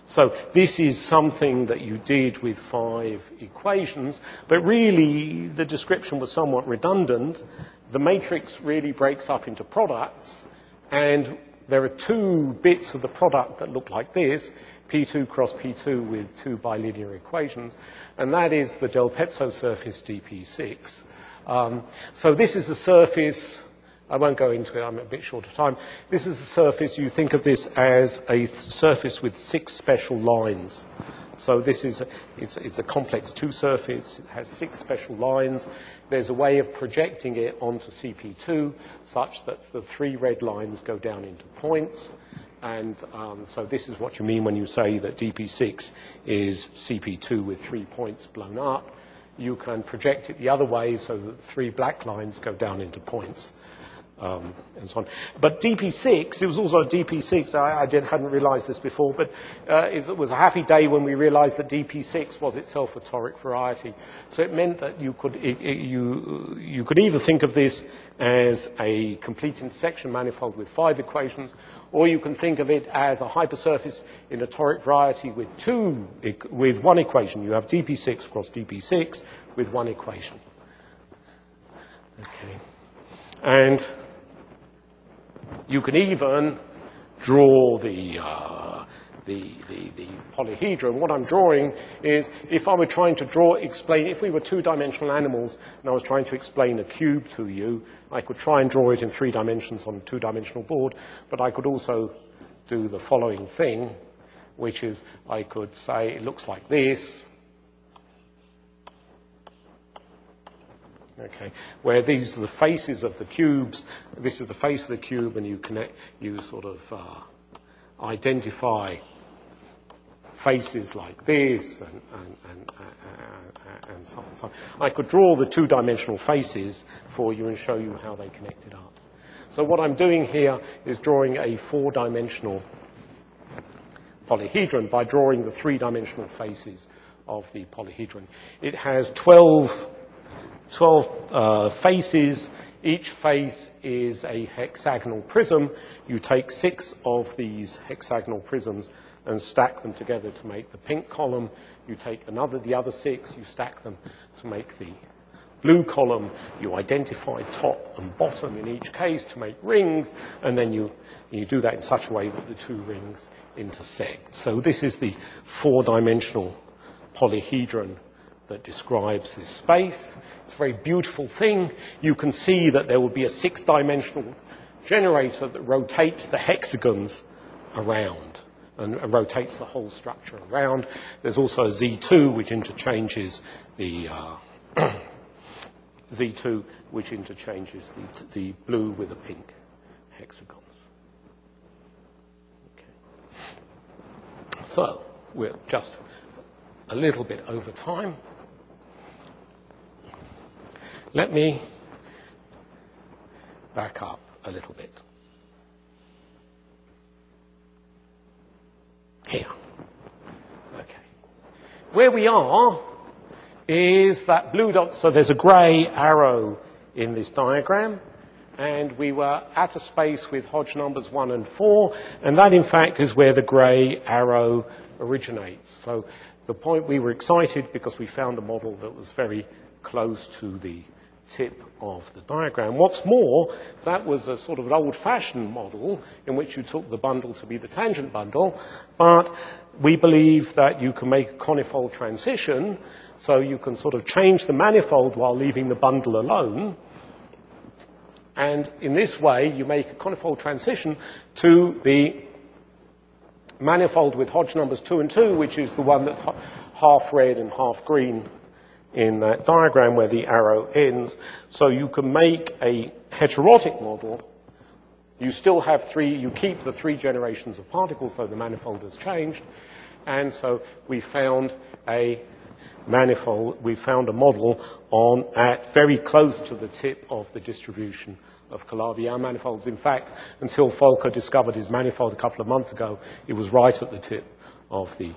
So this is something that you did with 5 equations, but really the description was somewhat redundant. The matrix really breaks up into products, and there are 2 bits of the product that look like this, P2 cross P2 with 2 bilinear equations, and that is the Del Pezzo surface dP6. So this is a surface, I won't go into it, I'm a bit short of time. This is a surface, you think of this as a surface with 6 special lines. So this is, it's a complex 2 surface, it has 6 special lines. There's a way of projecting it onto CP2 such that the 3 red lines go down into points. And so this is what you mean when you say that dP6 is CP2 with 3 points blown up. You can project it the other way so that the 3 black lines go down into points. And so on. But dP6, it was also dP6, I hadn't realized this before, but it was a happy day when we realized that dP6 was itself a toric variety. So it meant that you could either think of this as a complete intersection manifold with 5 equations, or you can think of it as a hypersurface in a toric variety with 1 equation. You have dP6 cross dP6 with 1 equation. Okay. And you can even draw the polyhedron. What I'm drawing is, if I were trying to explain, if we were 2-dimensional animals and I was trying to explain a cube to you, I could try and draw it in 3 dimensions on a 2-dimensional board, but I could also do the following thing, which is I could say it looks like this. Okay, where these are the faces of the cubes. This is the face of the cube, and you sort of identify faces like this, and so on. So I could draw the 2-dimensional faces for you and show you how they connected up. So what I'm doing here is drawing a 4-dimensional polyhedron by drawing the 3-dimensional faces of the polyhedron. It has 12 faces. Each face is a hexagonal prism. You take 6 of these hexagonal prisms and stack them together to make the pink column. You take the other 6, you stack them to make the blue column. You identify top and bottom in each case to make rings, and then you do that in such a way that the 2 rings intersect. So this is the 4-dimensional polyhedron that describes this space. It's a very beautiful thing. You can see that there will be a 6-dimensional generator that rotates the hexagons around and rotates the whole structure around. There's also a Z2 which interchanges the Z2 which interchanges the blue with the pink hexagons. Okay. So we're just a little bit over time. Let me back up a little bit. Here. Okay. Where we are is that blue dot. So there's a grey arrow in this diagram, and we were at a space with Hodge numbers 1 and 4, and that in fact is where the grey arrow originates. So the point, we were excited because we found a model that was very close to the tip of the diagram. What's more, that was a sort of an old-fashioned model in which you took the bundle to be the tangent bundle, but we believe that you can make a conifold transition, so you can sort of change the manifold while leaving the bundle alone, and in this way you make a conifold transition to the manifold with Hodge numbers 2 and 2, which is the one that's half red and half green in that diagram where the arrow ends. So you can make a heterotic model. You still have you keep the 3 generations of particles, though the manifold has changed. And so we found a model at very close to the tip of the distribution of Calabi-Yau manifolds. In fact, until Volker discovered his manifold a couple of months ago, it was right at the tip of the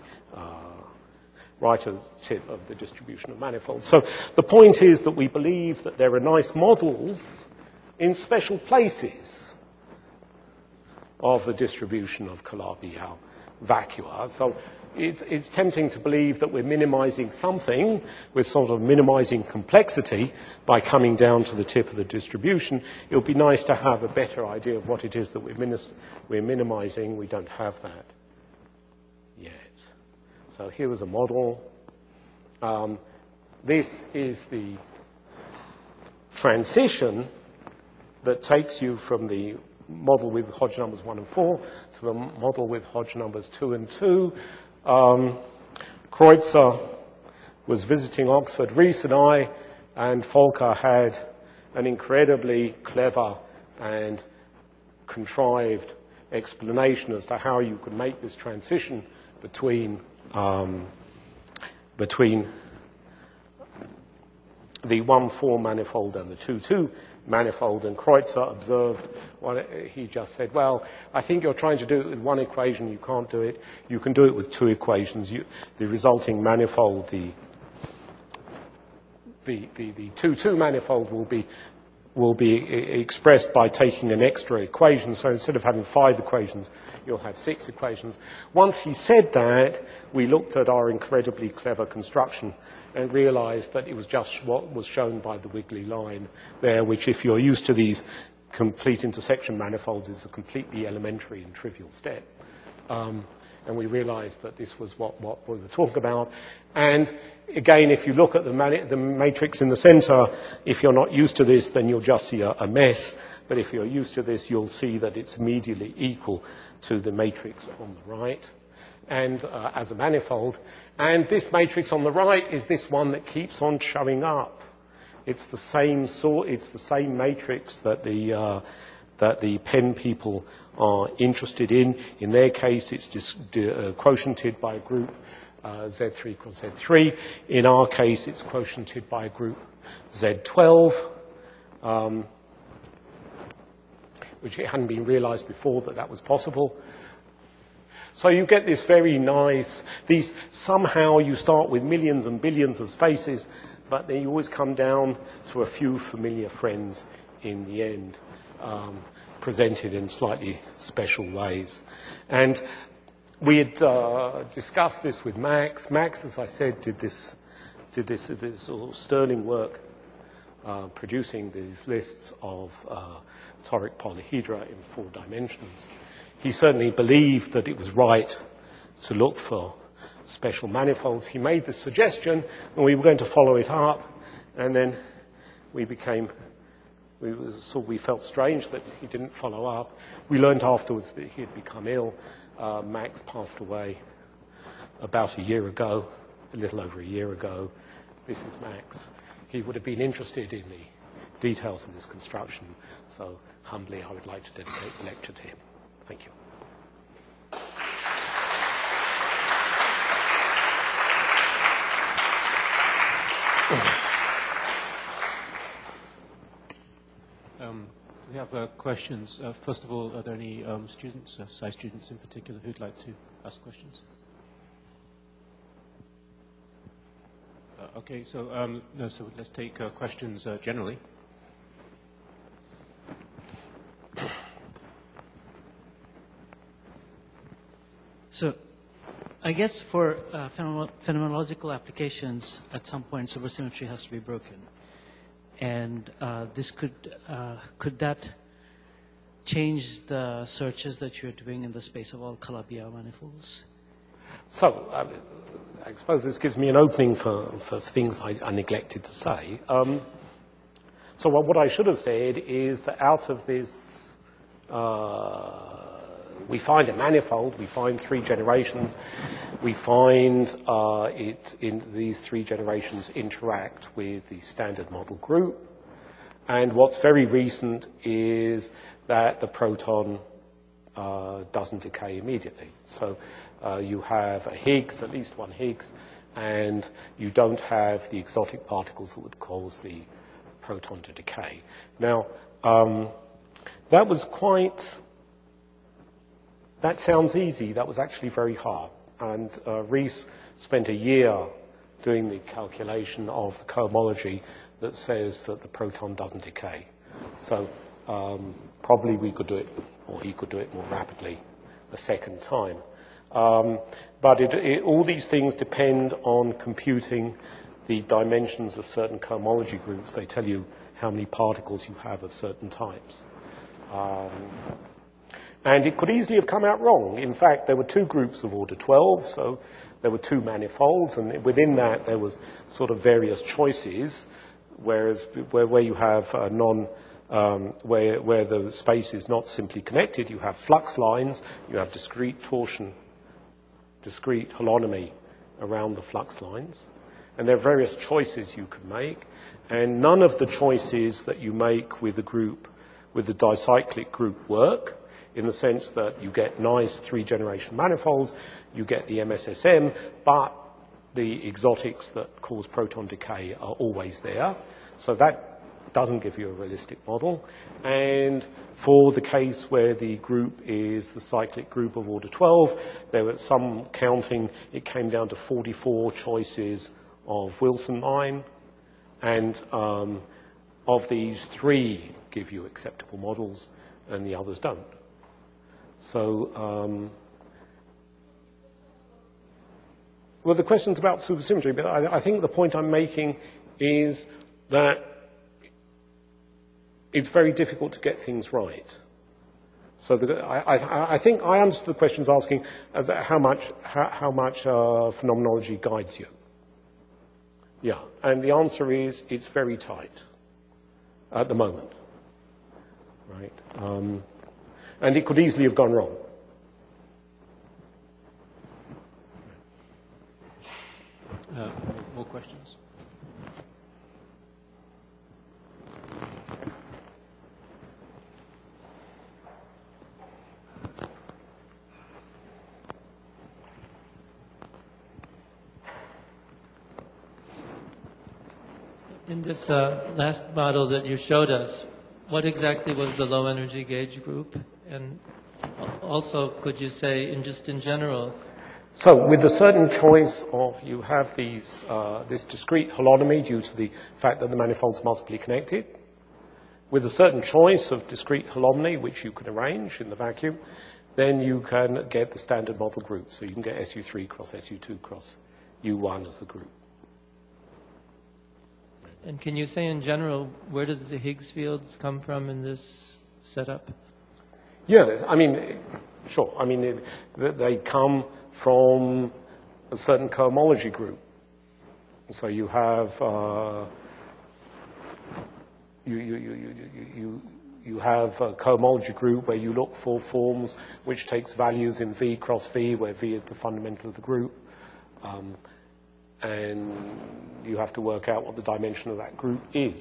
distribution of manifolds. So the point is that we believe that there are nice models in special places of the distribution of Calabi-Yau vacua. So it's tempting to believe that we're minimizing something, we're sort of minimizing complexity by coming down to the tip of the distribution. It would be nice to have a better idea of what it is that we're minimizing. We don't have that yet. So here was a model. This is the transition that takes you from the model with Hodge numbers 1 and 4 to the model with Hodge numbers 2 and 2. Kreutzer was visiting Oxford, Rees and Volker had an incredibly clever and contrived explanation as to how you could make this transition between the 1-4 manifold and the 2-2 manifold, and Kreutzer observed, he just said, well, I think you're trying to do it with one equation, you can't do it. You can do it with two equations. The resulting manifold, the 2-2 manifold will be expressed by taking an extra equation. So instead of having 5 equations, you'll have 6 equations. Once he said that, we looked at our incredibly clever construction and realized that it was just what was shown by the wiggly line there, which if you're used to these complete intersection manifolds is a completely elementary and trivial step. And we realized that this was what we were talking about. And again, if you look at the matrix in the center, if you're not used to this, then you'll just see a mess. But if you're used to this, you'll see that it's immediately equal to the matrix on the right, and as a manifold. And this matrix on the right is this one that keeps on showing up. It's the same it's the same matrix that the Penn people are interested in. In their case, it's quotiented by a group Z3 equals Z3. In our case, it's quotiented by a group Z12, which it hadn't been realized before that was possible. So you get this very nice, somehow you start with millions and billions of spaces, but then you always come down to a few familiar friends in the end, presented in slightly special ways. And we had discussed this with Max. Max, as I said, did this sort of sterling work producing these lists of toric polyhedra in 4 dimensions. He certainly believed that it was right to look for special manifolds. He made this suggestion, and we were going to follow it up, and then we felt strange that he didn't follow up. We learned afterwards that he had become ill. Max passed away about a year ago, a little over a year ago. This is Max. He would have been interested in the details of this construction, so humbly I would like to dedicate the lecture to him. Thank you. Do we have questions? First of all, are there any students, Sci students in particular, who'd like to ask questions? Okay, so so let's take questions generally. So I guess for phenomenological applications, at some point supersymmetry has to be broken. And this could that change the searches that you're doing in the space of all Calabi-Yau manifolds? So I suppose this gives me an opening for things I neglected to say. So what I should have said is that out of this, we find a manifold, we find 3 generations, we find these 3 generations interact with the standard model group, and what's very recent is that the proton doesn't decay immediately. So you have a Higgs, at least one Higgs, and you don't have the exotic particles that would cause the proton to decay. Now, that was that sounds easy. That was actually very hard. And Rees spent a year doing the calculation of the cohomology that says that the proton doesn't decay. So probably we could do it, or he could do it more rapidly a second time. But all these things depend on computing the dimensions of certain cohomology groups. They tell you how many particles you have of certain types. And it could easily have come out wrong. In fact, there were two groups of order 12, so there were two manifolds, and within that there was sort of various choices, whereas where you have where the space is not simply connected, you have flux lines, you have discrete torsion, discrete holonomy around the flux lines, and there are various choices you can make, and none of the choices that you make with the group, with the dicyclic group, work, in the sense that you get nice three-generation manifolds, you get the MSSM, but the exotics that cause proton decay are always there. So that doesn't give you a realistic model. And for the case where the group is the cyclic group of order 12, there was some counting, it came down to 44 choices of Wilson line, and of these, 3 give you acceptable models, and the others don't. So, well, the question's about supersymmetry, but I think the point I'm making is that it's very difficult to get things right. So I think I understood the question's asking as how much phenomenology guides you. Yeah, and the answer is it's very tight at the moment, right? And it could easily have gone wrong. More questions? In this last model that you showed us, what exactly was the low energy gauge group? And also, could you say, just in general? So with a certain choice of, you have these, this discrete holonomy due to the fact that the manifold's multiply connected. With a certain choice of discrete holonomy, which you can arrange in the vacuum, then you can get the standard model group. So you can get SU3 cross SU2 cross U1 as the group. And can you say in general, where does the Higgs fields come from in this setup? Yeah, I mean, sure. I mean, they come from a certain cohomology group. So you have you have a cohomology group where you look for forms which takes values in V cross V, where V is the fundamental of the group. And you have to work out what the dimension of that group is.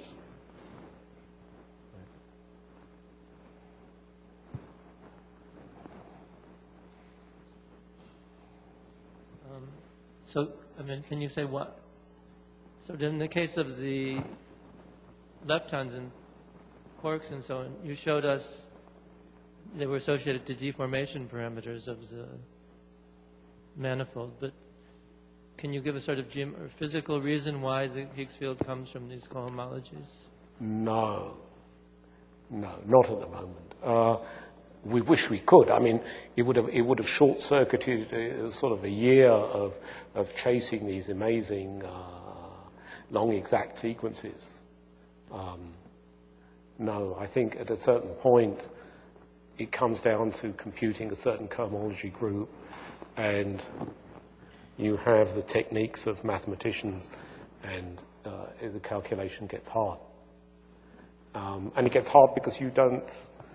So, I mean, can you say what? So in the case of the leptons and quarks and so on, you showed us they were associated to deformation parameters of the manifold, but can you give a sort of physical reason why the Higgs field comes from these cohomologies? No, not at the moment. We wish we could. I mean, it would have short-circuited sort of a year of chasing these amazing long exact sequences. No, I think at a certain point it comes down to computing a certain cohomology group, and you have the techniques of mathematicians, and the calculation gets hard. And it gets hard because you don't,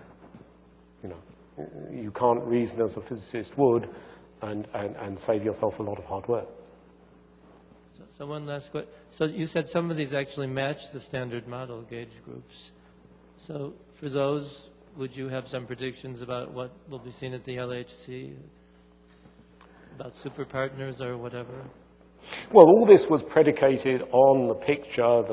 you can't reason as a physicist would and save yourself a lot of hard work. So one last question. So you said some of these actually match the standard model gauge groups. So for those, would you have some predictions about what will be seen at the LHC? About super partners or whatever? Well, all this was predicated on the picture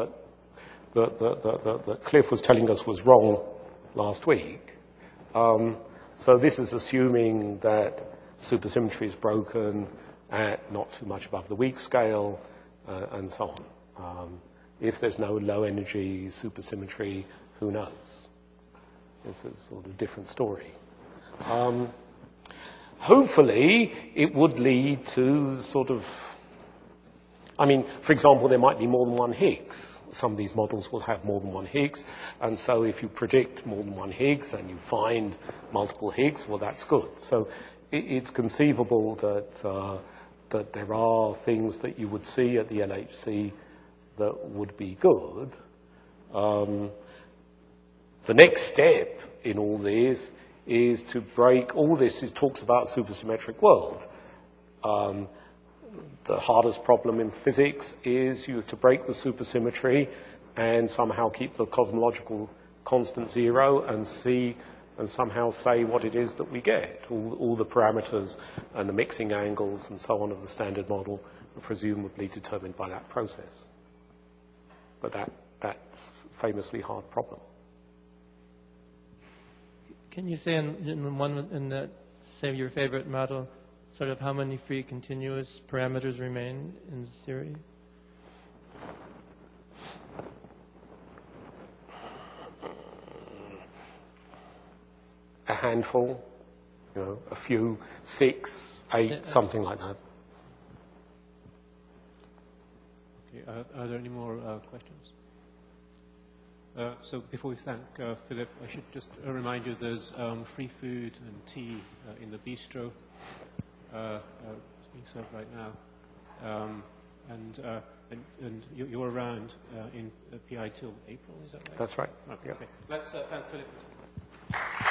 that Cliff was telling us was wrong last week. So this is assuming that supersymmetry is broken at not too much above the weak scale, and so on. If there's no low energy supersymmetry, who knows? This is sort of a different story. hopefully it would lead to sort of, I mean, for example, there might be more than one Higgs. Some of these models will have more than one Higgs, and so if you predict more than one Higgs and you find multiple Higgs, well, that's good. So it's conceivable that there are things that you would see at the LHC that would be good. The next step in all this is to break, all this talks about supersymmetric world. The hardest problem in physics is to break the supersymmetry and somehow keep the cosmological constant zero and somehow say what it is that we get. All the parameters and the mixing angles and so on of the standard model are presumably determined by that process. But that's a famously hard problem. Can you say in that, say, your favorite model, sort of how many free continuous parameters remain in theory? A handful, a few, 6, 8, something like that. Okay, are there any more questions? So before we thank Philip, I should just remind you there's free food and tea in the bistro. It's being served right now. And you're around in PI till April, is that right? That's right. Okay. Let's thank Philip.